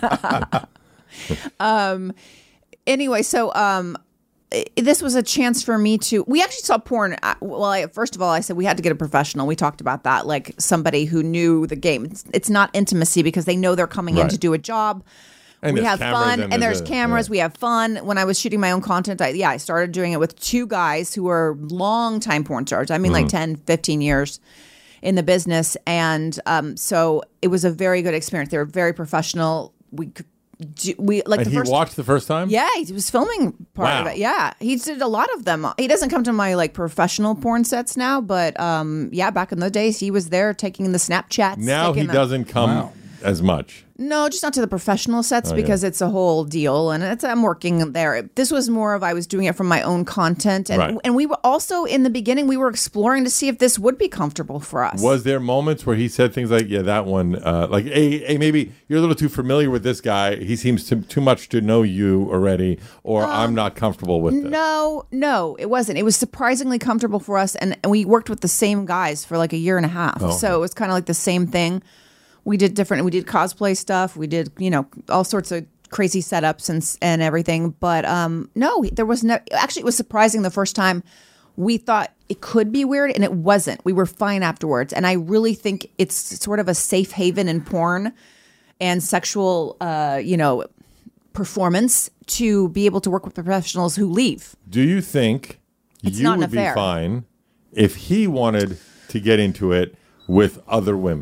um. Anyway, so um, i- this was a chance for me to. We actually saw porn. uh, Well, I, first of all, I said we had to get a professional. We talked about that, like somebody who knew the game. It's, it's not intimacy because they know they're coming in Right. to do a job. And we there's have cameras fun, and and there's there's a- cameras. yeah. We have fun. When I was shooting my own content, I, yeah, I started doing it with two guys who were long time porn stars. I mean, like Mm-hmm. ten, fifteen years in the business. And um, so it was a very good experience. They were very professional. We could do, we like And the he first watched the first time? yeah, he was filming part Wow. of it. Yeah, he did a lot of them. He doesn't come to my like professional porn sets now, but um, yeah, back in the days, he was there taking the Snapchats. Now he taking the- doesn't come Wow. as much. No, just not to the professional sets Oh, yeah. because it's a whole deal, and it's I'm working there. This was more of I was doing it from my own content, and Right. and we were also in the beginning we were exploring to see if this would be comfortable for us. Was there moments where he said things like, yeah, that one, uh, like, hey, hey, maybe you're a little too familiar with this guy. He seems to, too much to know you already, or I'm not comfortable with this. Um, No, no, it wasn't. It was surprisingly comfortable for us, and, and we worked with the same guys for like a year and a half. Oh. So it was kind of like the same thing. We did different. We did cosplay stuff. We did, you know, all sorts of crazy setups and s- and everything. But um, no, there was no. Actually, it was surprising the first time. We thought it could be weird, and it wasn't. We were fine afterwards. And I really think it's sort of a safe haven in porn and sexual, uh, you know, performance to be able to work with professionals who leave. Do you think It's you not an would be affair. fine if he wanted to get into it with other women?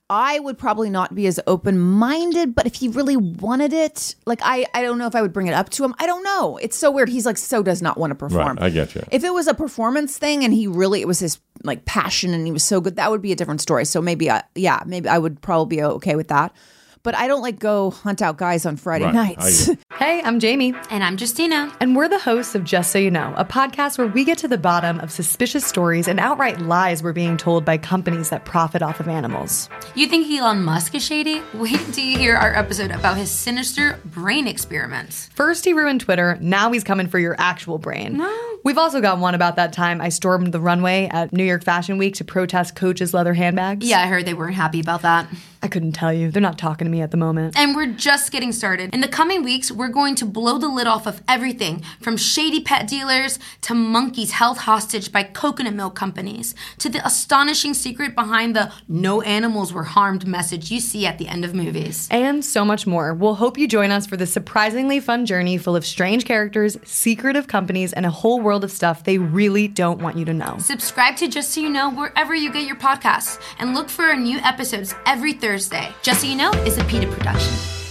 I would probably not be as open-minded, but if he really wanted it, like I, I don't know if I would bring it up to him. I don't know. It's so weird. He's like so does not want to perform. Right, I get you. If it was a performance thing and he really, it was his like passion and he was so good, that would be a different story. So maybe, I, yeah, maybe I would probably be okay with that. But I don't like go hunt out guys on Friday Right, nights. I- Hey, I'm Jamie. And I'm Justina. And we're the hosts of Just So You Know, a podcast where we get to the bottom of suspicious stories and outright lies we're being told by companies that profit off of animals. You think Elon Musk is shady? Wait until you hear our episode about his sinister brain experiments. First he ruined Twitter, now he's coming for your actual brain. No. We've also got one about that time I stormed the runway at New York Fashion Week to protest Coach's leather handbags. Yeah, I heard they weren't happy about that. I couldn't tell you. They're not talking to me at the moment. And we're just getting started. In the coming weeks, we're going to blow the lid off of everything from shady pet dealers to monkeys held hostage by coconut milk companies to the astonishing secret behind the no animals were harmed message you see at the end of movies. And so much more. We'll hope you join us for this surprisingly fun journey full of strange characters, secretive companies, and a whole world of stuff they really don't want you to know. Subscribe to Just So You Know wherever you get your podcasts and look for our new episodes every Thursday. Just So You Know is a PETA production.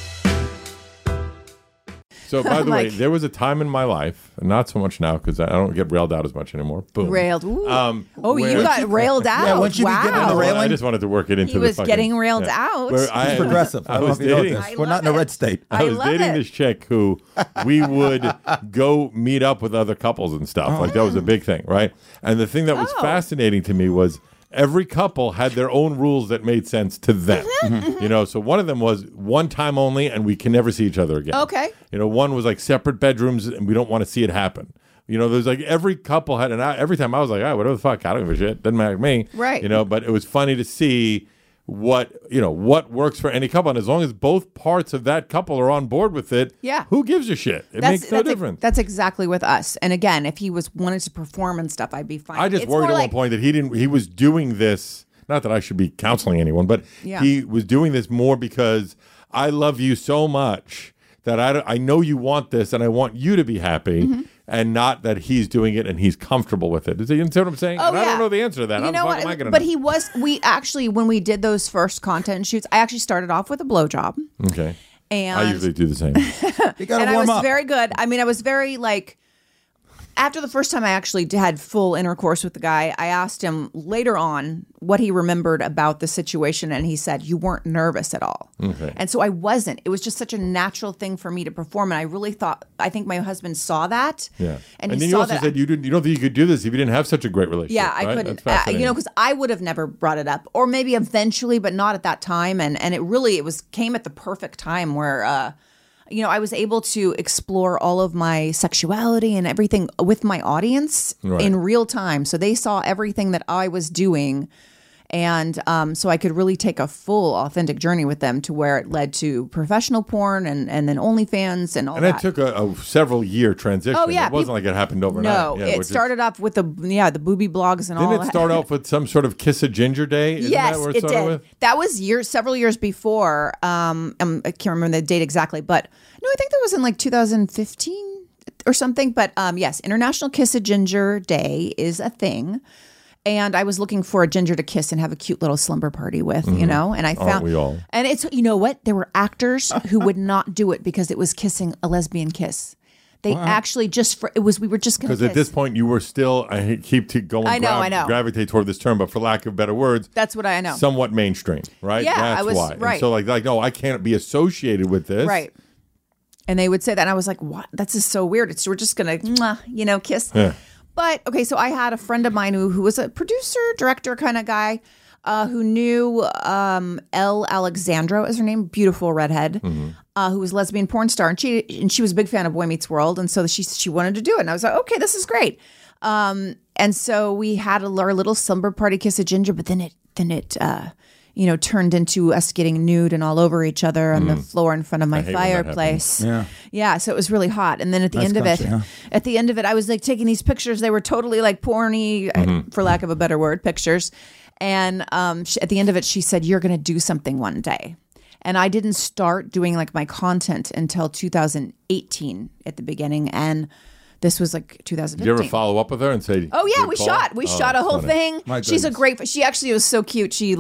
So, by the way, Like- there was a time in my life, not so much now because I don't get railed out as much anymore. Boom. Railed. Ooh. Um, oh, you where- got railed out. Yeah, once you wow. begin on the Well, railing, I just wanted to work it into He the was fucking- getting railed yeah. out. Where I, it's progressive. I, I don't know was if you know dating. this. I We're not in a love red it. state. I I was love dating it. this chick who we would go meet up with other couples and stuff. Like that was a big thing, right? And the thing that was Oh. fascinating to me was every couple had their own rules that made sense to them. You know, so one of them was one time only and we can never see each other again. Okay. You know, one was like separate bedrooms and we don't want to see it happen. You know, there's like every couple had, and I, every time I was like, ah, whatever the fuck, I don't give a shit. Doesn't matter to me. Right. You know, but it was funny to see what, you know, what works for any couple. And as long as both parts of that couple are on board with it, Yeah. who gives a shit? It makes no that's, difference. that's exactly with us. And again, if he was wanted to perform and stuff, I'd be fine. I just It's worried more at like, one point that he didn't, he was doing this, not that I should be counseling anyone, but Yeah. he was doing this more because I love you so much that I, I know you want this and I want you to be happy. Mm-hmm. And not that he's doing it and he's comfortable with it. Does he, you know what I'm saying? Oh, and I yeah. don't know the answer to that. You How know the fuck what? am I gonna But know? he was. We actually, when we did those first content shoots, I actually started off with a blowjob, Okay. and I usually do the same. You got and to I warm was up. very good. I mean, I was very like. After the first time I actually had full intercourse with the guy, I asked him later on what he remembered about the situation, and he said, "You weren't nervous at all." Okay. And so I wasn't. It was just such a natural thing for me to perform, and I really thought. I think my husband saw that. Yeah. And, And, he then you saw also that. said you didn't. You don't think you could do this if you didn't have such a great relationship. Yeah, I right? couldn't. That's Uh, you fascinating. know, because I would have never brought it up, or maybe eventually, but not at that time. And and it really it was came at the perfect time where, uh, you know, I was able to explore all of my sexuality and everything with my audience Right. in real time, so they saw everything that I was doing. And um, so I could really take a full, authentic journey with them to where it led to professional porn and, and then OnlyFans and all and that. it took a, a several year transition. Oh, yeah, It wasn't people- like it happened overnight. no, Yeah, it which is- started off with the yeah the booby blogs and all. Didn't it that. start off with some sort of Kiss a Ginger Day? Isn't Yes, that where it, it started did. with? That was years, several years before. Um, um, I can't remember the date exactly, but no, I think that was in like two thousand fifteen or something. But um, yes, International Kiss a Ginger Day is a thing. And I was looking for a ginger to kiss and have a cute little slumber party with, you know. And I Aren't found, we all? and it's you know what? There were actors who would not do it because it was kissing a lesbian kiss. They actually just for it was we were just going to Because kiss. at this point, you were still, I hate- keep to going, I know, I know. gravitate toward this term, but for lack of better words, That's what I know. somewhat mainstream, right? Yeah, That's I was- why. And right. so, like, like, no, I can't be associated with this. Right. And they would say that. And I was like, what? That's just so weird. It's we're just going to, you know, kiss. Yeah. But, okay, so I had a friend of mine who, who was a producer, director kind of guy uh, who knew um, Elle Alexandro is her name, beautiful redhead, Mm-hmm. uh, who was a lesbian porn star. And she and she was a big fan of Boy Meets World. And so she, she wanted to do it. And I was like, okay, this is great. Um, and so we had a, our little slumber party, Kiss a Ginger, but then it, then it, uh, you know, turned into us getting nude and all over each other on the floor in front of my Mm. hate when that fireplace. Yeah. Yeah, so it was really hot. And then at the Nice end of it, country, huh? at the end of it, I was like taking these pictures. They were totally like porny, uh, for lack of a better word, pictures. And um, she, at the end of it, she said, "You're going to do something one day." And I didn't start doing like my content until two thousand eighteen at the beginning. And this was like two thousand Did fifteen. you ever follow up with her and say, Oh yeah, "Good we call"? shot. We Oh, shot a whole funny. thing. My She's a goodness. great. She actually was so cute. She like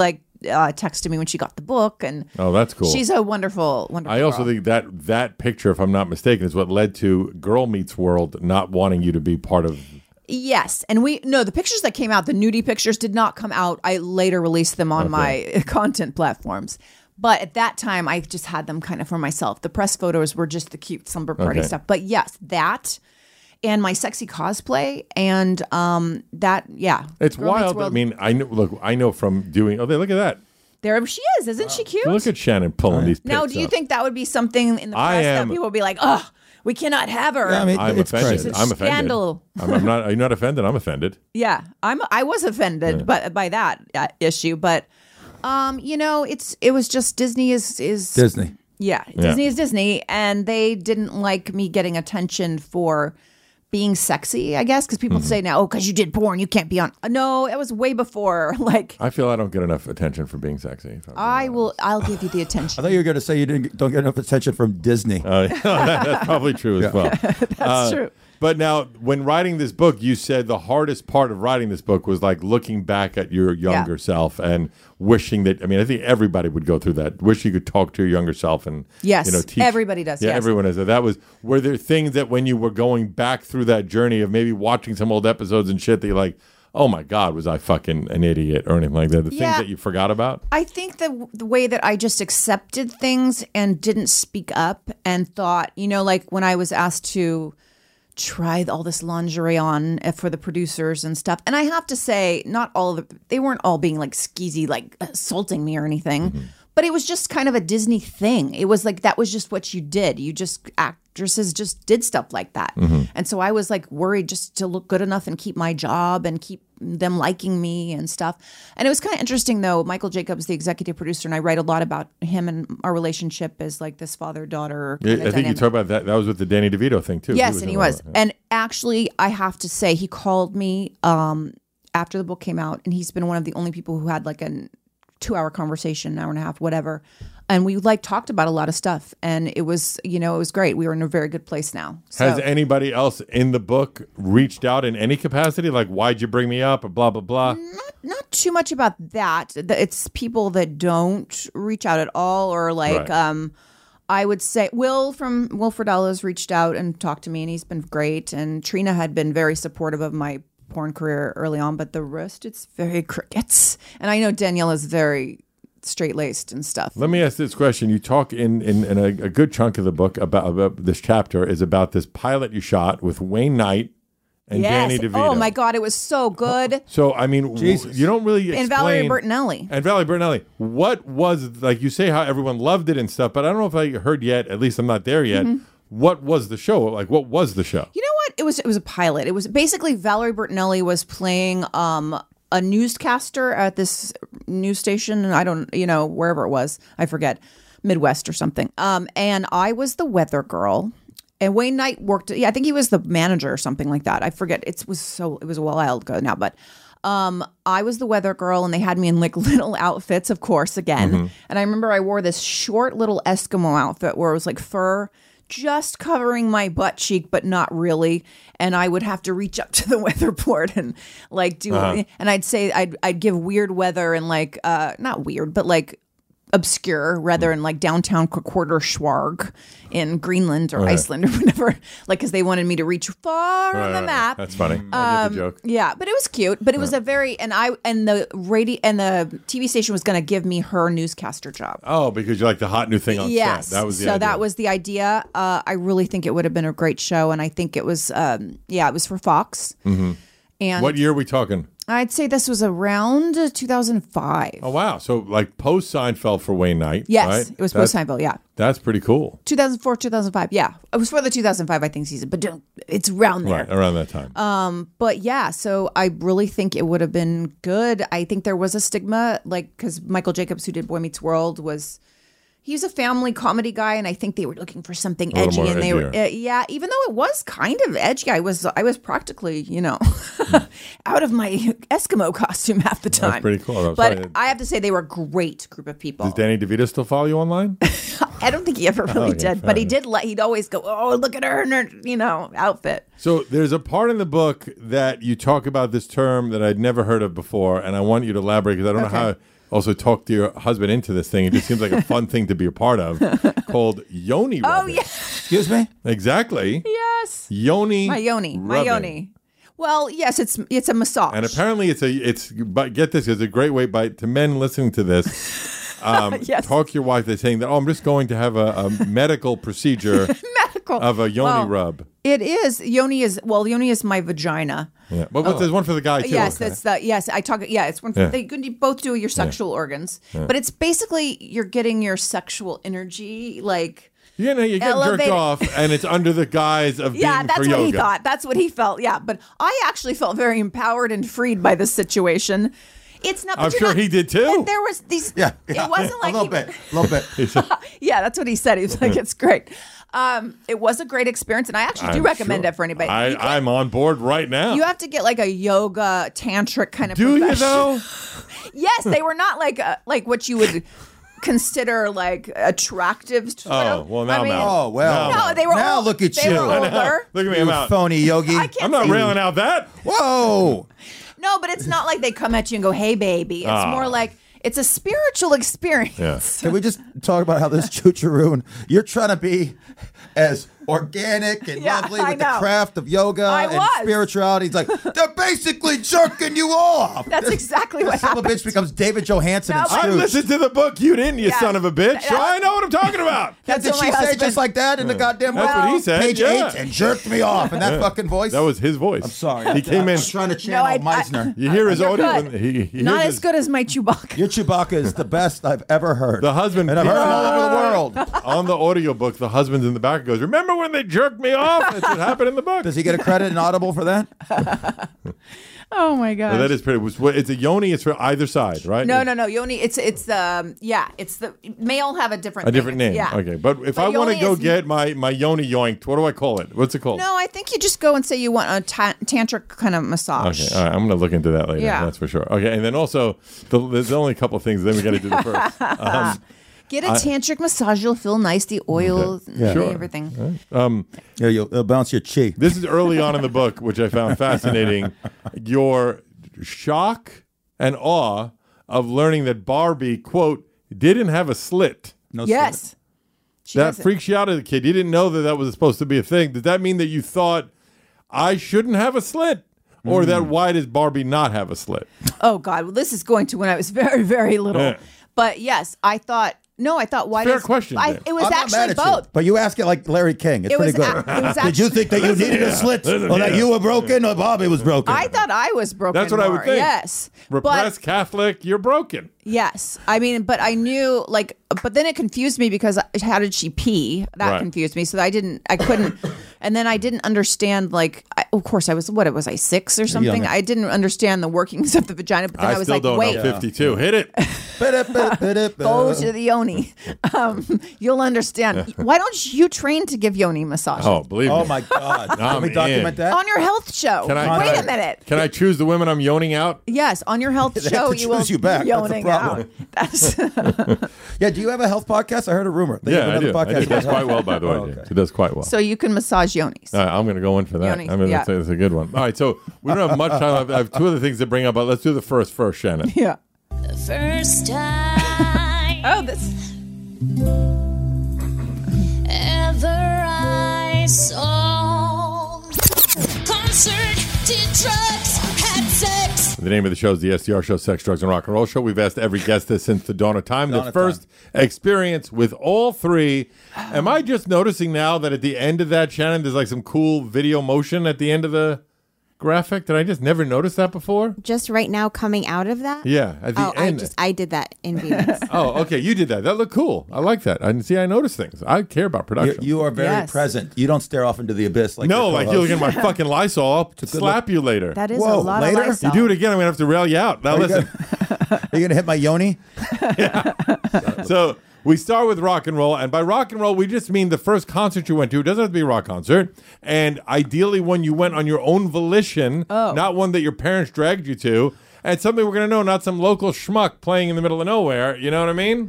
uh, texted me when she got the book, and Oh, that's cool. she's a wonderful, wonderful. I also girl. think that that picture, if I'm not mistaken, is what led to Girl Meets World not wanting you to be part of. Yes, and we no the pictures that came out, the nudie pictures did not come out. I later released them on Okay. my content platforms. But at that time, I just had them kind of for myself. The press photos were just the cute slumber party Okay. stuff. But yes, that and my sexy cosplay and um, that, yeah. It's Girl Meets wild. I World. mean, I know. Look, I know from doing. Oh, they look at that. There she is. Isn't she cute? Look at Shannon pulling these. Now, pics do you up. think that would be something in the I press am- that people would be like, oh, we cannot have her? Yeah, I mean, I'm it's offended. crazy. I'm offended. Scandal. I'm, I'm not. Are you not offended? I'm offended. Yeah, I'm. I was offended by by that uh, issue, but um, you know, it's it was just Disney is is Disney. Yeah, Disney is Disney, and they didn't like me getting attention for being sexy, I guess, because people say now, oh, because you did porn, you can't be on. No, it was way before. Like, I feel I don't get enough attention for being sexy. if I'm being I honest. will. I'll give you the I attention. thought you were going to say you didn't don't get enough attention from Disney. Oh, yeah, that- that's probably true as well. That's true. But now, when writing this book, you said the hardest part of writing this book was like looking back at your younger Yeah. self and wishing that. I mean, I think everybody would go through that. Wish you could talk to your younger self and Yes, you know, teach. everybody does, Yeah, yes. everyone does. That was. Were there things that when you were going back through that journey of maybe watching some old episodes and shit that you're like, oh my God, was I fucking an idiot or anything like that? The things Yeah. that you forgot about. I think the the way that I just accepted things and didn't speak up and thought, you know, like when I was asked to try all this lingerie on uh, for the producers and stuff. And I have to say, not all of it, they weren't all being like skeezy, like assaulting me or anything. Mm-hmm. But it was just kind of a Disney thing. It was like that was just what you did. You just actresses just did stuff like that. Mm-hmm. And so I was like worried just to look good enough and keep my job and keep them liking me and stuff. And it was kind of interesting though. Michael Jacobs, the executive producer, and I write a lot about him and our relationship as like this father daughter. Yeah, I think you talked about that. That was with the Danny DeVito thing too. Yes, and he was. involved. And actually, I have to say, he called me um, after the book came out, and he's been one of the only people who had like a two-hour conversation, an hour and a half, whatever. And we like talked about a lot of stuff, and it was, you know, it was great. We were in a very good place now. So, Has anybody else in the book reached out in any capacity? Like, why'd you bring me up? Or blah blah blah. not too much about that. The- It's people that don't reach out at all, or like, Right. um, I would say Will from Will Fridalla's reached out and talked to me, and he's been great. And Trina had been very supportive of my porn career early on, but the rest, it's very crickets. And I know Danielle is very straight laced and stuff. Let me ask this question. You talk in, in, in a, a good chunk of the book about, about this chapter is about this pilot you shot with Wayne Knight and Danny DeVito. Oh my God, it was so good. So, I mean, w- Jesus. you don't really explain. And Valerie Bertinelli. And Valerie Bertinelli. What was, like you say how everyone loved it and stuff, but I don't know if I heard yet, at least I'm not there yet. Mm-hmm. What was the show? Like, what was the show? You know what? It was it was a pilot. It was basically Valerie Bertinelli was playing um, a newscaster at this news station. I don't, you know, wherever it was, I forget, Midwest or something. Um, and I was the weather girl. And Wayne Knight worked. Yeah, I think he was the manager or something like that. I forget. It was so it was a while ago now, but. Um, I was the weather girl, and they had me in like little outfits, of course, again. Mm-hmm. And I remember I wore this short little Eskimo outfit where it was like fur, just covering my butt cheek, but not really. And I would have to reach up to the weatherboard and like do, Uh-huh. and I'd say I'd I'd give weird weather and like uh not weird, but like obscure rather in like downtown quarter Schwarg in Greenland or Iceland or whatever, like because they wanted me to reach far on the map. That's funny. I get the joke. Yeah, but it was cute. But it was a very and I and the radio and the T V station was going to give me her newscaster job. Oh, because you're like the hot new thing on Yes, set. That was the so idea. that was the idea. Uh, I really think it would have been a great show, and I think it was. Um, yeah, it was for Fox. Mm-hmm. And What year are we talking? I'd say this was around two thousand five. Oh, wow. So, like, post Seinfeld for Wayne Knight. Yes, right? it was That's- post Seinfeld. Yeah, That's pretty cool. two thousand four, two thousand five. Yeah, it was for the two thousand five, I think, season, but don't, it's around there. Right, around that time. Um, but yeah, so I really think it would have been good. I think there was a stigma, like, because Michael Jacobs, who did Boy Meets World, was he's a family comedy guy, and I think they were looking for something A little edgy, more and they were, edgier. uh, yeah. Even though it was kind of edgy, I was, I was practically, you know, out of my Eskimo costume half the time. pretty cool. I'm But sorry. I have to say, they were a great group of people. Does Danny DeVito still follow you online? I don't think he ever really okay, did, fair but he enough. did. Let, he'd always go, "Oh, look at her in her, you know, outfit." So there's a part in the book that you talk about this term that I'd never heard of before, and I want you to elaborate because I don't know Okay. how also talk to your husband into this thing. It just seems like a fun thing to be a part of, called yoni Oh, rubbing. yeah. Excuse me? Exactly. Yes. Yoni. My yoni. My rubbing. yoni. Well, yes, it's it's a massage. And apparently, it's a it's. But get this, it's a great way by to men listening to this. Um, Yes. Talk to your wife. They're saying that. Oh, I'm just going to have a, a medical procedure medical of a yoni Well, rub. It is yoni is well yoni is my vagina. Yeah, but, but there's one for the guy too. Yes, okay. that's the yes. I talk. Yeah, it's one. Yeah. They can both do your sexual organs, but it's basically you're getting your sexual energy like. You know, you get jerked Elevated. off, and it's under the guise of Yeah, being that's for what yoga. he thought. That's what he felt. Yeah, but I actually felt very empowered and freed by this situation. It's not. but I'm you're sure not- he did too. and There was these. Yeah. yeah. It wasn't like a little he- bit. A little bit. Yeah, that's what he said. He was like, "It's great." Um, it was a great experience, and I actually do I'm recommend sure. it for anybody. I, You can't- I'm on board right now. You have to get like a yoga tantric kind of. Do you professional- though? Yes, they were not like uh, like what you would consider like attractive. sort Oh, of. well, now I mean, I'm out. Oh, well. No, they were. Now all, look at they you. Were I older. Look at me, You I'm out. phony yogi. I can't I'm not say- railing out that. Whoa. No, but it's not like they come at you and go, "Hey, baby." It's Ah. more like it's a spiritual experience. Yeah. Can we just talk about how this choocharoon, you're trying to be as organic and Yeah, lovely I with the know. craft of yoga I and was. spirituality. It's like, they're basically jerking you off. That's exactly what Son of a happened. bitch becomes David Johansen No, and but- I Scrooge. listened to the book. You didn't, you Yeah. son of a bitch. So That- I know what I'm talking about. Yeah, That's did what she my say husband- just like that in the goddamn That's what he said, Page yeah. eight and jerked me off in that fucking voice. That was his voice. I'm sorry. He came in. I'm trying to channel I- I- Meisner. You hear his You're audio. good. and He, he Not hears as his- good as my Chewbacca. Your Chewbacca is the best I've ever heard. The husband. And I've heard him all over the world. On the audiobook, the husband's in the back goes, "Remember when they jerked me off?" That's what happened in the book. Does he get a credit in Audible for that? Oh my Well, god. that is pretty. was- It's a yoni. It's for either side, right? No, no, no. Yoni. It's it's um yeah. It's the may all have a different A thing. different name. Yeah. Okay, but if But I want to yoni go is- get my my yoni yoinked, what do I call it? What's it called? No, I think you just go and say you want a ta- tantric kind of massage. Okay, all right. I'm going to look into that later. Yeah. That's for sure. Okay, and then also, the, there's only a couple of things. Then we got to do the first. Um, Get a tantric massage. You'll feel nice. The oils, and Sure. everything. Yeah, you'll it'll bounce your cheek. this is early on in the book, which I found fascinating. Your shock and awe of learning that Barbie, quote, didn't have a slit. No Yes. She That doesn't. freaks you out as a kid. You didn't know that that was supposed to be a thing. Does that mean that you thought I shouldn't have a slit? Or Mm. that why does Barbie not have a slit? Oh God. Well, this is going to when I was very, very little. Yeah. But yes, I thought. No, I thought. Why Fair does question, I, then. it was I'm not actually mad at you, both. but you ask it like Larry King. It's It pretty was good. a- it was Did you think that you needed a slit, Listen or that here. you were broken, or Bobby was broken? I thought I was broken. That's what I would more. think. Yes. Repressed Catholic, you're broken. Yes. I mean, but I knew like, but then it confused me because how did she pee? That Right. confused me. So I didn't, I couldn't, and then I didn't understand like, I, of course I was, what, was I six or something? Younger. I didn't understand the workings of the vagina, but then I, I was still like, don't wait, know fifty-two. Hit it. go to the yoni. Um, you'll understand. Why don't you train to give yoni massage? Oh, believe me. Oh my God! Can I'm we document in. that? On your health show. Can I, Wait can a I- minute. Can I choose the women I'm yoning out? Yes, on your health They have show, to you will choose you back. That's the yoning problem. out. That's Yeah. Do you have a health podcast? I heard a rumor. They have Yeah, I another do. I podcast do. It does about quite well, by the way. Oh, okay. It does quite well. so you can massage yonis. All right, I'm going to go in for that. Yoni, I mean, yeah. that's, a, that's a good one. All right, so we don't have much time. I have- I have two other things to bring up, but let's do the first first, Shannon. Yeah. The first time Oh, this. ever I saw concert, did drugs, had sex. The name of the show is the S D R Show, Sex, Drugs, and Rock and Roll Show. We've asked every guest this since the dawn of time. Dawn the of first experience with all three. Am I just noticing now that at the end of that, Shannon, there's like some cool video motion at the end of the graphic? Did I just never notice that before? Just right now coming out of that? Yeah, at the Oh, I end. just I did that in Venus. Oh, okay, you did that. That looked cool. I like that. I see. I noticed things. I care about You, production. you are very Yes. present. You don't stare off into the abyss like no, your like you co-host. look at my fucking Lysol. I'll good slap you later. That is Whoa, a lot later? of Lysol. You do it again, I'm gonna have to rail you out. Now Are you listen. Are you gonna hit my yoni? So we start with rock and roll, and by rock and roll, we just mean the first concert you went to. It doesn't have to be a rock concert, and ideally one you went on your own volition, Oh. not one that your parents dragged you to, and something we're gonna know, not some local schmuck playing in the middle of nowhere. You know what I mean?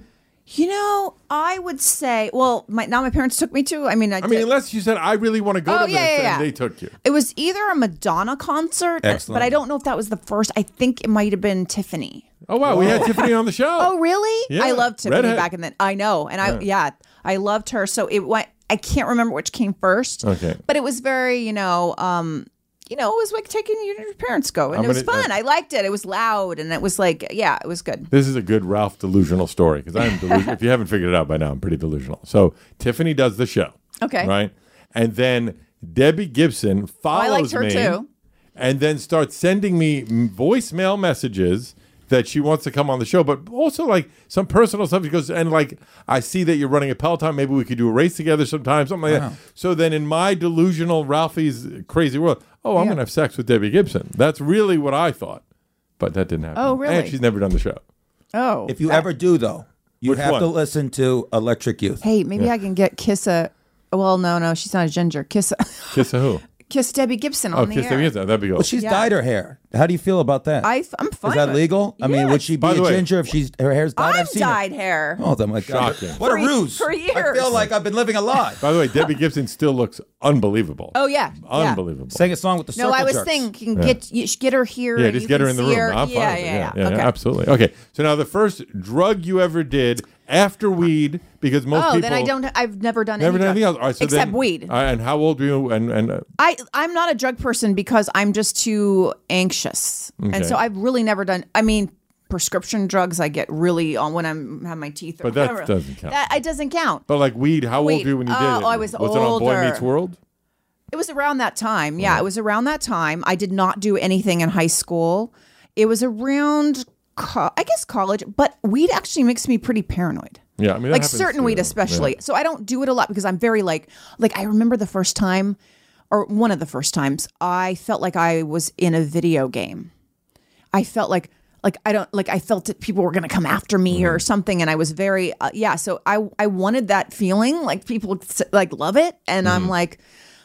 You know, I would say, well, my, now my parents took me to. I mean, I, I did, mean, unless you said, I really want to go Oh, to yeah, this, yeah, and yeah. they took you. It was either a Madonna concert, Excellent. but I don't know if that was the first. I think it might have been Tiffany. Oh, wow. We had Tiffany on the show. Oh, really? Yeah, I loved Tiffany redhead. back in then. I know, and I yeah, I loved her. So it went. I can't remember which came first. Okay. But it was very, you know, um, you know, it was like taking your parents go, and I'm it was gonna- fun. uh, I liked it. It was loud, and it was like, yeah, it was good. This is a good Ralph delusional story because I'm delusional. If you haven't figured it out by now, I'm pretty delusional. So Tiffany does the show. Okay. Right? And then Debbie Gibson follows I liked her me too. and then starts sending me m- voicemail messages that she wants to come on the show, but also like some personal stuff. She goes, and like, I see that you're running a Peloton. Maybe we could do a race together sometime, something like that. So then in my delusional Ralphie's crazy world, oh, I'm Yeah. going to have sex with Debbie Gibson. That's really what I thought. But that didn't happen. Oh, really? And she's never done the show. Oh, If you ever do, though, you Which have one? to listen to Electric Youth. hey, maybe I can get Kiss a. Well, no, no, she's not a ginger. Kiss, a, Kiss a who? Kiss Debbie Gibson on Oh, the Kiss air. Debbie Gibson. That'd be good. Well, she's Yeah. dyed her hair. How do you feel about that? I, I'm fine. Is that with it. legal? I mean, would she be By the a way- ginger if she's her hair's dyed? I'm I've seen it. dyed hair. Oh, I'm like, Shocking. what For a ye- ruse! for I years. feel like I've been living a lie. By the way, Debbie Gibson still looks unbelievable. Oh yeah, yeah. Unbelievable. Sang a song with the No, circle I was jerks. thinking, get you should get her here. Yeah, and just you get her can in the see room. her. I'm fine yeah, with it. yeah, yeah, yeah, okay. absolutely. Okay, so now the first drug you ever did after weed, because most Oh, people then I don't. I've never done never any done anything drugs, else. All right, so except then- weed. Uh, and how old were you? And and uh, I I'm not a drug person because I'm just too anxious, Okay. and so I've really never done. I mean, prescription drugs I get really on when I'm have my teeth. Or But that whatever. doesn't count. That it doesn't count. but like weed, how old Weed. were you when you did Oh, it? I was it on Boy older. Meets World? It was around that time. Yeah, it was around that time. I did not do anything in high school. It was around, co- I guess, college. But weed actually makes me pretty paranoid. Yeah, I mean, that Like happens certain to- weed, especially. yeah. So I don't do it a lot because I'm very like, like I remember the first time, or one of the first times, I felt like I was in a video game. I felt like. Like I don't like I felt that people were going to come after me Mm-hmm. or something, and I was very uh, yeah. So I I wanted that feeling, like people would s- like love it, and Mm-hmm. I'm like,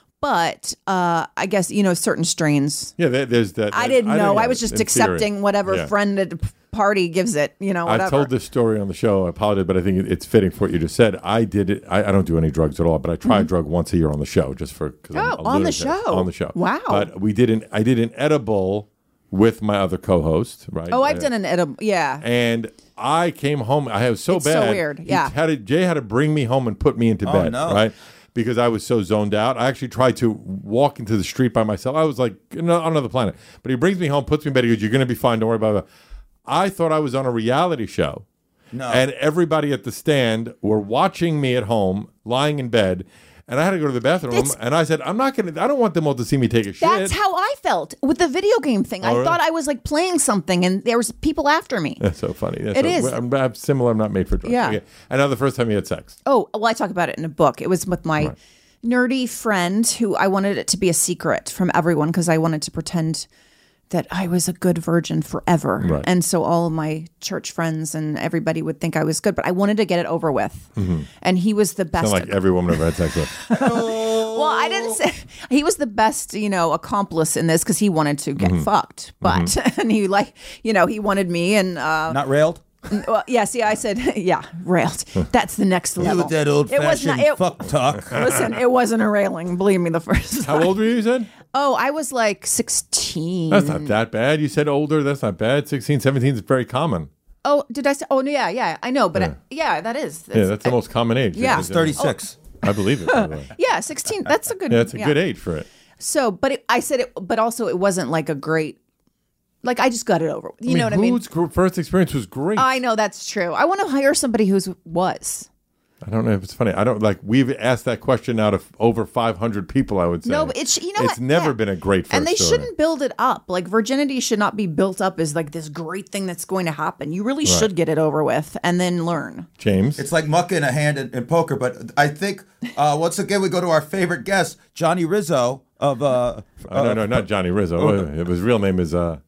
but uh, I guess you know certain strains. Yeah, there, there's that. I didn't know. I have was it, just in theory. accepting whatever Yeah. friend at a p- party gives it. You know, whatever. I've told this story on the show. I apologize, but I think it- it's fitting for what you just said. I did it. I, I don't do any drugs at all, but I try a drug once a year on the show, just for because I'm Oh, a on the lunatic. show. On the show. Wow. But we did an. I did an edible with my other co-host. Right. Oh, I've Uh, done an edible. Yeah. And I came home. I was so It's so bad. weird, He yeah. had to, Jay had to bring me home and put me into Oh, bed. no. Right. Because I was so zoned out. I actually tried to walk into the street by myself. I was like no- on another planet. But he brings me home, puts me in bed. He goes, "You're going to be fine. Don't worry about it." I thought I was on a reality show. No. And everybody at the stand were watching me at home, lying in bed. And I had to go to the bathroom. It's- and I said, I'm not going to, I don't want them all to see me take a shit. That's how I felt with the video game thing. I Oh, really? thought I was like playing something, and there was people after me. That's so funny. That's It so, is. I'm, I'm similar. I'm not made for drugs. Yeah. Okay. And now the first time you had sex. Oh, well, I talk about it in a book. It was with my Right. nerdy friend who I wanted it to be a secret from everyone because I wanted to pretend that I was a good virgin forever. Right. And so all of my church friends and everybody would think I was good, but I wanted to get it over with. And he was the best. Not like every woman I've ever had sex with. well, I didn't say he was the best, you know, accomplice in this because he wanted to get Mm-hmm. fucked. But, and he like, you know, he wanted me and, uh, Not railed? well, yeah, see, I said, yeah, railed. That's the next level. You that old It was not- fashioned it- fuck talk. Listen, it wasn't a railing. Believe me, the first How time. old were you, you said? Oh, I was like sixteen. That's not that bad. You said older. That's not bad. sixteen, seventeen is very common. Oh, did I say? Oh, no, yeah, yeah. I know, but Yeah. I, yeah, that is. Yeah, that's the most common age. yeah. It's thirty-six. I believe it. By the way. Yeah, sixteen. That's a good. Yeah, that's a good age for it. So, but it, I said it, but also it wasn't like a great. Like I just got it over. You I mean, know what I mean? whose gr- first experience was great. I know that's true. I want to hire somebody who's was. I don't know if it's funny. I don't like. We've asked that question out of over five hundred people. I would say No, but it's you know it's what? never Yeah. been a great first and they story. shouldn't build it up. Like virginity should not be built up as like this great thing that's going to happen. You really should get it over with and then learn. James. It's like mucking a hand in, in poker, but I think uh, once again we go to our favorite guest, Johnny Rizzo of uh, oh, no, uh, no, not Johnny Rizzo. His real name is uh,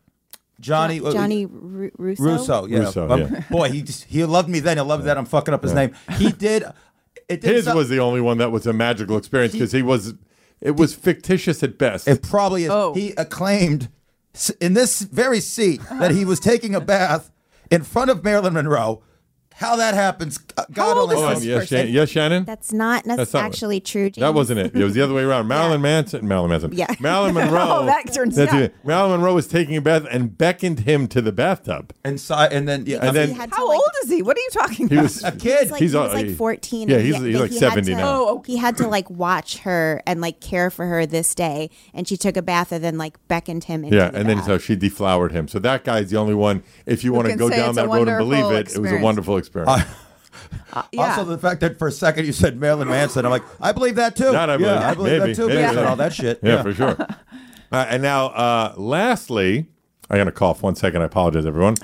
Johnny uh, Johnny Ru- Russo. Russo. Yeah, Russo, Um, yeah. boy, he just, he loved me then. He loved that I'm fucking up his name. He did. It did his some- was the only one that was a magical experience because he was. It was fictitious at best. It probably is. Oh. He acclaimed s- in this very seat that he was taking a bath in front of Marilyn Monroe How that happens, God How old only is Hold on. knows. this Yes, person? Shan- yes, Shannon? That's not that's That's not- actually true, James. That wasn't it. It was the other way around. Marilyn Manson. Marilyn Manson. Yeah. Marilyn Monroe. Oh, that turns that's out. it. Marilyn Monroe was taking a bath and beckoned him to the bathtub. And, si- and then, yeah, And then- He had to, How like- old is he? What are you talking He about? was a He kid. was like, He's he was all- like he- fourteen. yeah, and he's- he- he's but like he had seventy to- now. Oh, He had to like watch her and like care for her this day, and she took a bath and then like beckoned him into Yeah, the and then bath. so she deflowered him. So that guy's the only one. If you want to can go say down it's a that road and believe wonderful it, it was a experience. wonderful experience. Yeah. Also, the fact that for a second you said Marilyn Manson, I'm like, I believe that too. That I believe. Yeah, I believe Maybe. that too. Maybe. Based on Yeah. all that shit. yeah, for sure. Uh, and now, uh, lastly, I got to cough one second. I apologize, everyone.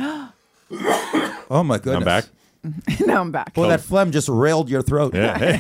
Oh my goodness. I'm back. now I'm back. Boy, that phlegm just railed your throat. Yeah. Hey.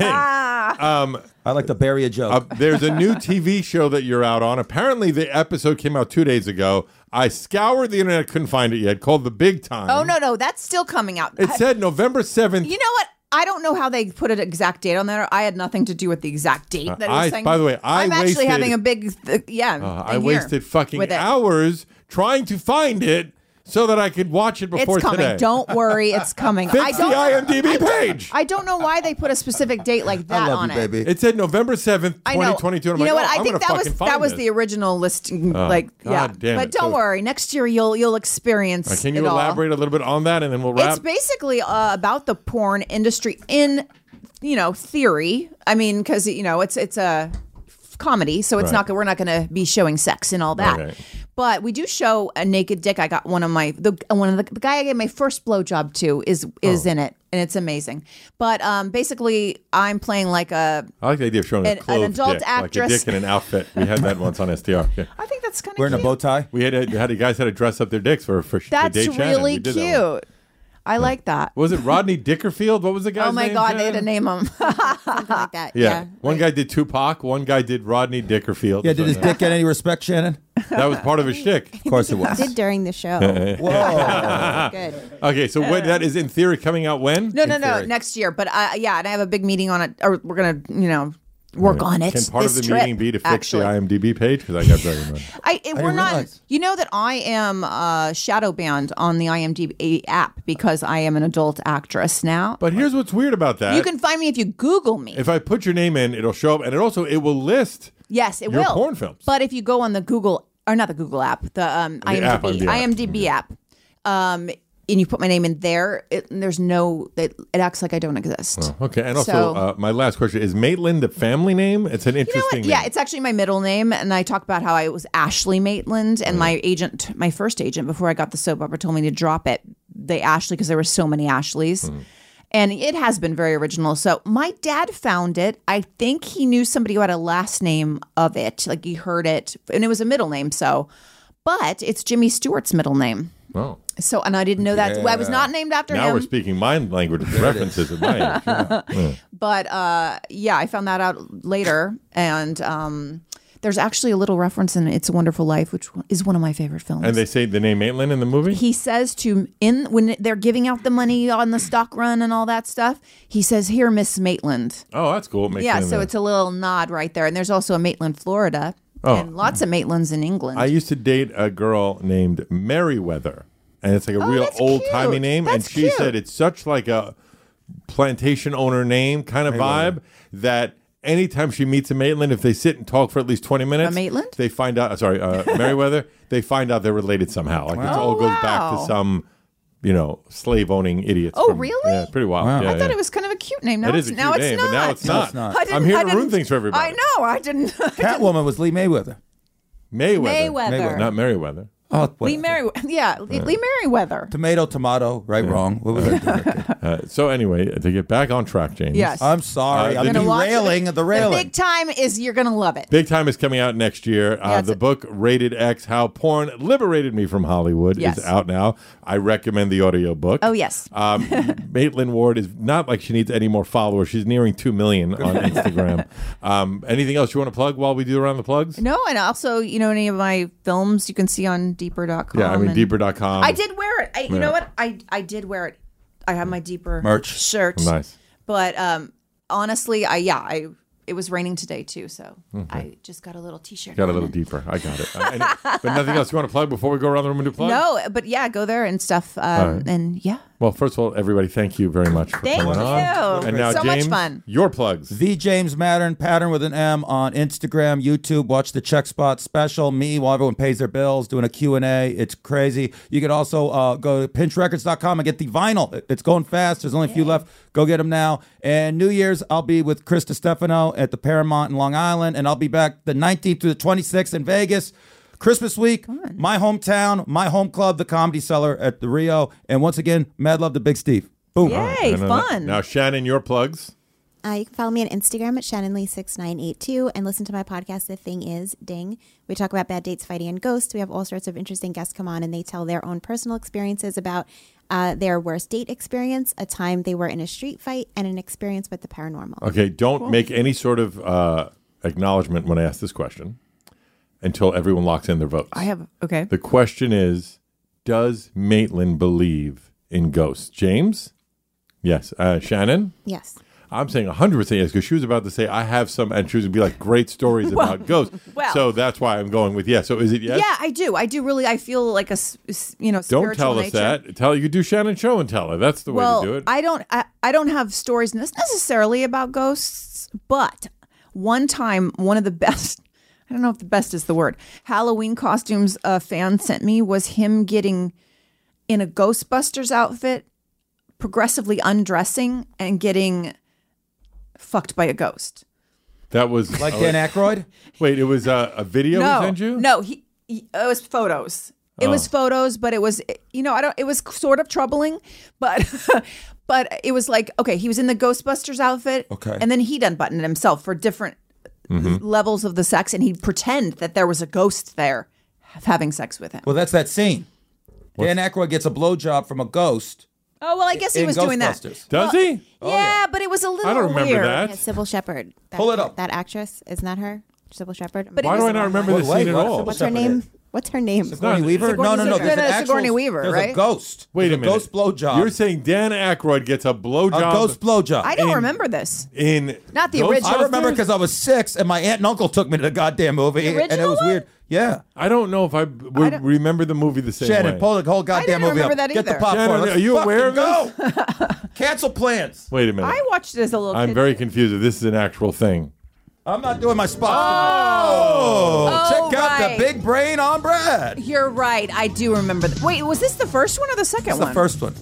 I like to bury a joke. Uh, there's a new T V show that you're out on. Apparently, the episode came out two days ago. I scoured the internet, couldn't find it yet. Called The Big Time. Oh, no, no. That's still coming out. It said November seventh. You know what? I don't know how they put an exact date on there. I had nothing to do with the exact date that it was I- saying. by the way, I I'm actually wasted- having a big, th- yeah. Uh, I thing here wasted fucking with it. hours trying to find it so that I could watch it before It's coming. today. Don't worry, it's coming. I Fix the don't. IMDb page. I don't know why they put a specific date like that I love on you, it. baby. It said November seventh, I know. twenty twenty-two. And I'm you know like, what? oh, I I'm think gonna that was fucking find that was this. the original listing. like, yeah. God damn but it. don't So- worry. Next year you'll you'll experience. Uh, Can you it all. elaborate a little bit on that, and then we'll wrap? It's basically uh, about the porn industry in, you know, theory. I mean, because you know, it's it's a comedy, so it's Right. not we're not going to be showing sex and all that. Okay. But we do show a naked dick. I got one of my the one of the, the guy I gave my first blowjob to is is Oh. in it, and it's amazing. But um, basically, I'm playing like a. I like the idea of showing An- a an clothed adult dick, actress. like a dick in an outfit. We had that once on S T R. Yeah. I think that's kind of Wearing a cute. bow tie. We had, a, had a, guys had to dress up their dicks for for That's the date Shannon. really We did that one. cute. I like that. Was it Rodney Dickerfield? What was the guy's Oh my name? god, they had to Shannon? name him. Something like that. Yeah. Yeah. One guy did Tupac. One guy did Rodney Dickerfield. Yeah, did his dick get any respect, Shannon? That was part of his shtick. Of course it was. Did during the show. Whoa. Good. Okay, so what that is in theory coming out when? No, no, no, theory. next year. But uh, yeah, and I have a big meeting on it, or we're gonna, you know, work on it. Can part this of the trip, meeting be to fix actually. the IMDb page? Because I got very much. I, it, we're didn't not. realize. You know that I am uh, shadow banned on the IMDb app because I am an adult actress now. But here's what's weird about that. You can find me if you Google me. if I put your name in, it'll show up, and it also it will list. yes, it your will. porn films. But if you go on the Google or not the Google app, the um, IMDb app, on the app. IMDb app, um, and you put my name in there, it, there's no. It, it acts like I don't exist. Okay, and also So- uh, my last question is Maitland the family name? It's an You know interesting what? Yeah, name. it's actually my middle name, and I talk about how I was Ashley Maitland, and my agent, my first agent, before I got the soap opera, told me to drop it. They Ashley because there were so many Ashleys, and it has been very original. So my dad found it. I think he knew somebody who had a last name of it, like he heard it, and it was a middle name. So, but it's Jimmy Stewart's middle name. Oh. So, and I didn't know that. I was not named after Now him. we're speaking my language with references at my age. Yeah. But uh, yeah, I found that out later, and um, there's actually a little reference in It's a Wonderful Life, which is one of my favorite films. And they say the name Maitland in the movie? he says to in when they're giving out the money on the stock run and all that stuff, he says, "Here, Miss Maitland." Oh, that's cool. It makes Yeah, it in so there. it's a little nod right there. And there's also a Maitland, Florida, Oh. and lots of Maitlands in England. I used to date a girl named Merriweather, and it's like a Oh, real that's old timey cute. name. and That's she cute. said it's such like a plantation owner name kind of vibe that anytime she meets a Maitland, if they sit and talk for at least twenty minutes, Maitland? they find out. Sorry, uh, Merriweather. They find out they're related somehow. Like it all Oh, goes back wow. to some, you know, slave owning idiots. Oh, from- really? Yeah, pretty wild. Wow. Yeah, I thought yeah. it was kind of a cute name. Now It it's, is a cute now it's name, not. but now it's No, not. it's not. I didn't- I'm here I to didn't- ruin things for everybody. I know. I didn't. Catwoman was Lee Mayweather. Mayweather. Mayweather. Not Merriweather. Oh, Lee whatever. Merry, yeah, Lee, Lee Merriweather. Tomato, tomato, right, wrong. What was it? Uh, so anyway, to get back on track, James. Yes. I'm sorry. Uh, I'm the new- derailing the The railing. big time is you're gonna love it. Big Time is coming out next year. Uh, Yeah, the it's- book Rated X: How Porn Liberated Me from Hollywood Yes. is out now. I recommend the audio book. Oh, yes. Um, Maitland Ward is not like she needs any more followers. She's nearing two million on Instagram. um, anything else you want to plug while we do around the plugs? No, and also, you know, any of my films you can see on deeper dot com. Yeah, I mean and- deeper dot com. I did wear it. I, you Yeah. know what? I I did wear it. I have my deeper Merch. shirt. Nice. But um, honestly, I yeah, I it was raining today too, so I just got a little T-shirt. Got a on little and- deeper. I got it. Uh, any- but nothing else you want to plug before we go around the room and do plugs? No, but yeah, go there and stuff. Um, right. And yeah, Well, first of all, everybody, thank you very much for Thank coming you. on. And now, So much James, fun. your plugs. The James Mattern, pattern with an M, on Instagram, YouTube. Watch the Check Spot special. Me, while everyone pays their bills, doing a Q and A. It's crazy. You can also uh, go to pinch records dot com and get the vinyl. It- It's going fast. There's only a few left. Go get them now. And New Year's, I'll be with Chris DiStefano at the Paramount in Long Island, and I'll be back the nineteenth through the twenty-sixth in Vegas. Christmas week, my hometown, my home club, the Comedy Cellar at the Rio. And once again, mad love to Big Steve. Boom. yay, And then- fun. Now, Shannon, your plugs. Uh, you can follow me on Instagram at Shannon Lee six nine eight two and listen to my podcast, The Thing Is Ding. We talk about bad dates, fighting, and ghosts. We have all sorts of interesting guests come on and they tell their own personal experiences about uh, their worst date experience, a time they were in a street fight, and an experience with the paranormal. Okay, don't make any sort of uh, acknowledgement when I ask this question until everyone locks in their votes. I have okay. The question is, does Maitland believe in ghosts? James? Yes. Uh, Shannon? Yes. I'm saying one hundred percent yes, because she was about to say, I have some, and she was going to be like, great stories about ghosts. well. So that's why I'm going with yes. So is it yes? Yeah, I do. I do really. I feel like a s- s- you know Don't spiritual tell us nature. that. Tell you do Shannon show and tell her. That's the Well, way to do it. I don't. I, I don't have stories necessarily about ghosts, but one time, one of the best. I don't know if the best is the word. Halloween costumes a fan sent me was him getting in a Ghostbusters outfit, progressively undressing and getting fucked by a ghost. that was Like oh, Dan Aykroyd? Wait, it was uh, a video no, he sent you? no, he, he. It was photos. It was Oh. photos, but it was, you know, I don't. It was sort of troubling, but, but it was like, okay, he was in the Ghostbusters outfit, Okay. and then he'd unbutton himself for different Mm-hmm. levels of the sex, and he'd pretend that there was a ghost there having sex with him. Well, that's that scene. Dan Aykroyd gets a blowjob from a ghost. Oh well, I guess he in was doing that. Ghostbusters. Does Well, he? Yeah, but it was a little I don't remember weird. that. Yeah, Sybil Shepherd. That, Pull it up. That actress, isn't that her? Sybil Shepherd. But it Why do was I not a- remember Wait, this wait, scene at what? all? Sybil What's her Shepherd name? is- What's her name? Sigourney Weaver? Sigourney- no, no, no. no, There's no, an actual, Sigourney Weaver, There's right? a ghost. Wait There's a minute. ghost blowjob. You're saying Dan Aykroyd gets a blowjob a ghost blowjob. I don't in- remember this. in Not the Ghostbusters? original. I remember because I was six and my aunt and uncle took me to the goddamn movie, and it original was one? weird. Yeah. I don't know if I w- don't- remember the movie the same Shannon, way. pull the whole goddamn didn't movie remember up. that Get the either. popcorn. Shannon, Let's are you aware of fucking go. Cancel plans. Wait a minute. I watched it as a little I'm kid. very confused if this is an actual thing. I'm not doing my spots tonight. Oh, Oh, check out right. the big brain on Brad. You're right. I do remember. Th- Wait, was this the first one or the second That's one? the first one.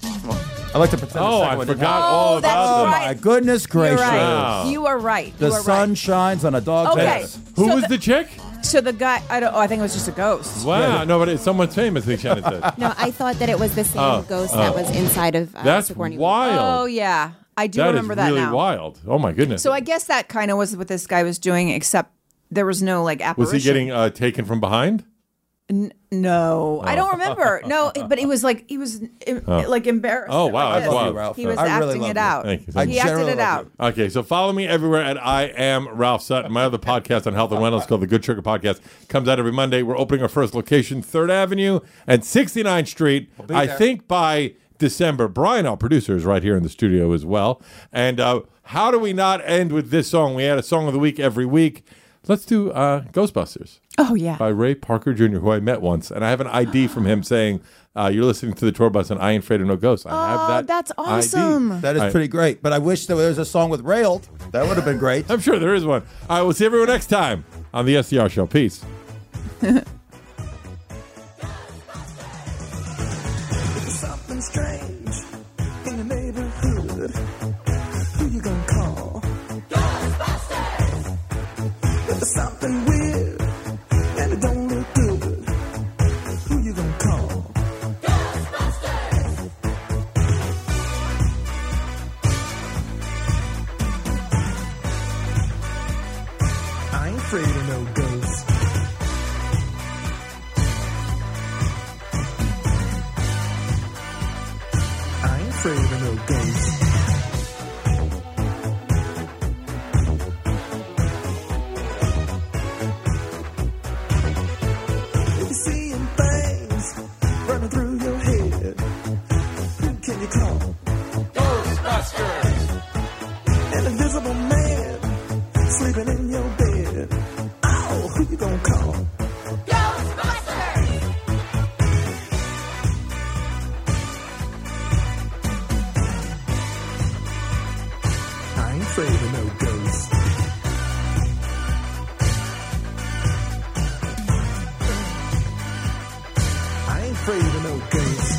I like to pretend. Oh, the second I one didn't forgot happen. all Oh, that's about Oh them. right. my goodness You're gracious! right. Wow. You are right. The you are sun right. shines on a dog's Okay. head. Who So was the- the chick? So the guy, I don't. Oh, I think it was just a ghost. Wow, no, but it's someone famous, I think Shannon said. No, I thought that it was the same Oh, ghost oh. that was inside of uh, That's Sigourney Weaver. wild. Oh yeah, I do That is remember that really now. wild. Oh my goodness. So I guess that kind of was what this guy was doing, except there was no like apparition. was he getting uh, taken from behind? No, I Oh. don't remember. No, but he was like he was im- like embarrassed. Oh, wow, like that's this. wild. Ralph. He was I really acting love it you. out. Thank you, He thank you. I acted generally it love out. you. Okay, so follow me everywhere at I am Ralph Sutton. My other podcast on health and wellness called The Good Sugar Podcast comes out every Monday. We're opening our first location, third Avenue and sixty-ninth Street. I there. think think by December. Brian, our producer, is right here in the studio as well. And uh, how do we not end with this song? We had a song of the week every week. Let's do uh, Ghostbusters Oh yeah. by Ray Parker Junior, who I met once. And I have an I D from him saying, uh, you're listening to the tour bus and I ain't afraid of no ghosts. I have Oh, that that's I D. awesome. That is I- pretty great. But I wish there was a song with Railed. That would have been great. I'm sure there is one. All right, we'll see everyone next time on the S D R Show. Peace. Something strange in the neighborhood. Who you gonna call? Ghostbusters! If there's something weird and it don't look good, who you gonna call? Ghostbusters! I ain't afraid of no ghosts. I ain't afraid of no ghosts. If you're seeing things running through your head, who can you call? Ghostbusters! An invisible man head. Oh, who you gonna call? Ghostbusters! I ain't afraid of no ghosts. I ain't afraid of no ghosts.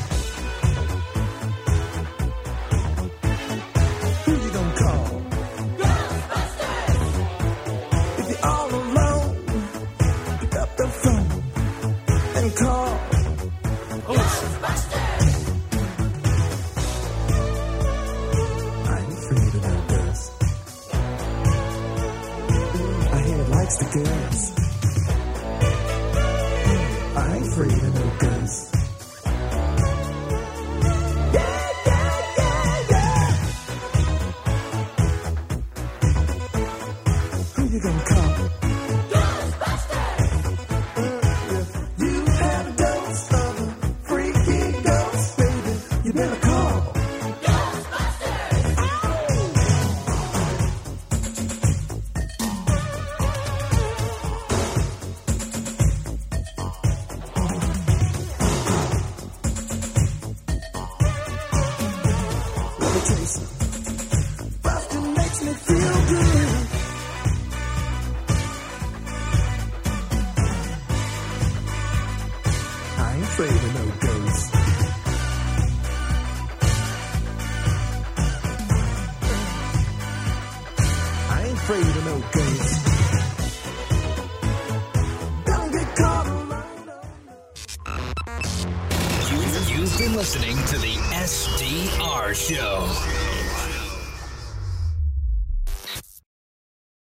Who you gonna call? Ghostbusters! If you're all alone, pick up the phone and call. Ghostbusters! I ain't afraid of no ghosts. My head likes the gas. I ain't afraid of no ghosts. Yeah, yeah, yeah, yeah. Who you gonna call? Ghostbusters! You have a dose of a freaky ghost, baby. You better call. Ghostbusters! Let me tell you something. Bustin' makes me feel good. I ain't afraid of no ghosts. I ain't afraid of no ghosts. Don't get caught around. You've, you've been listening to the S D R Show.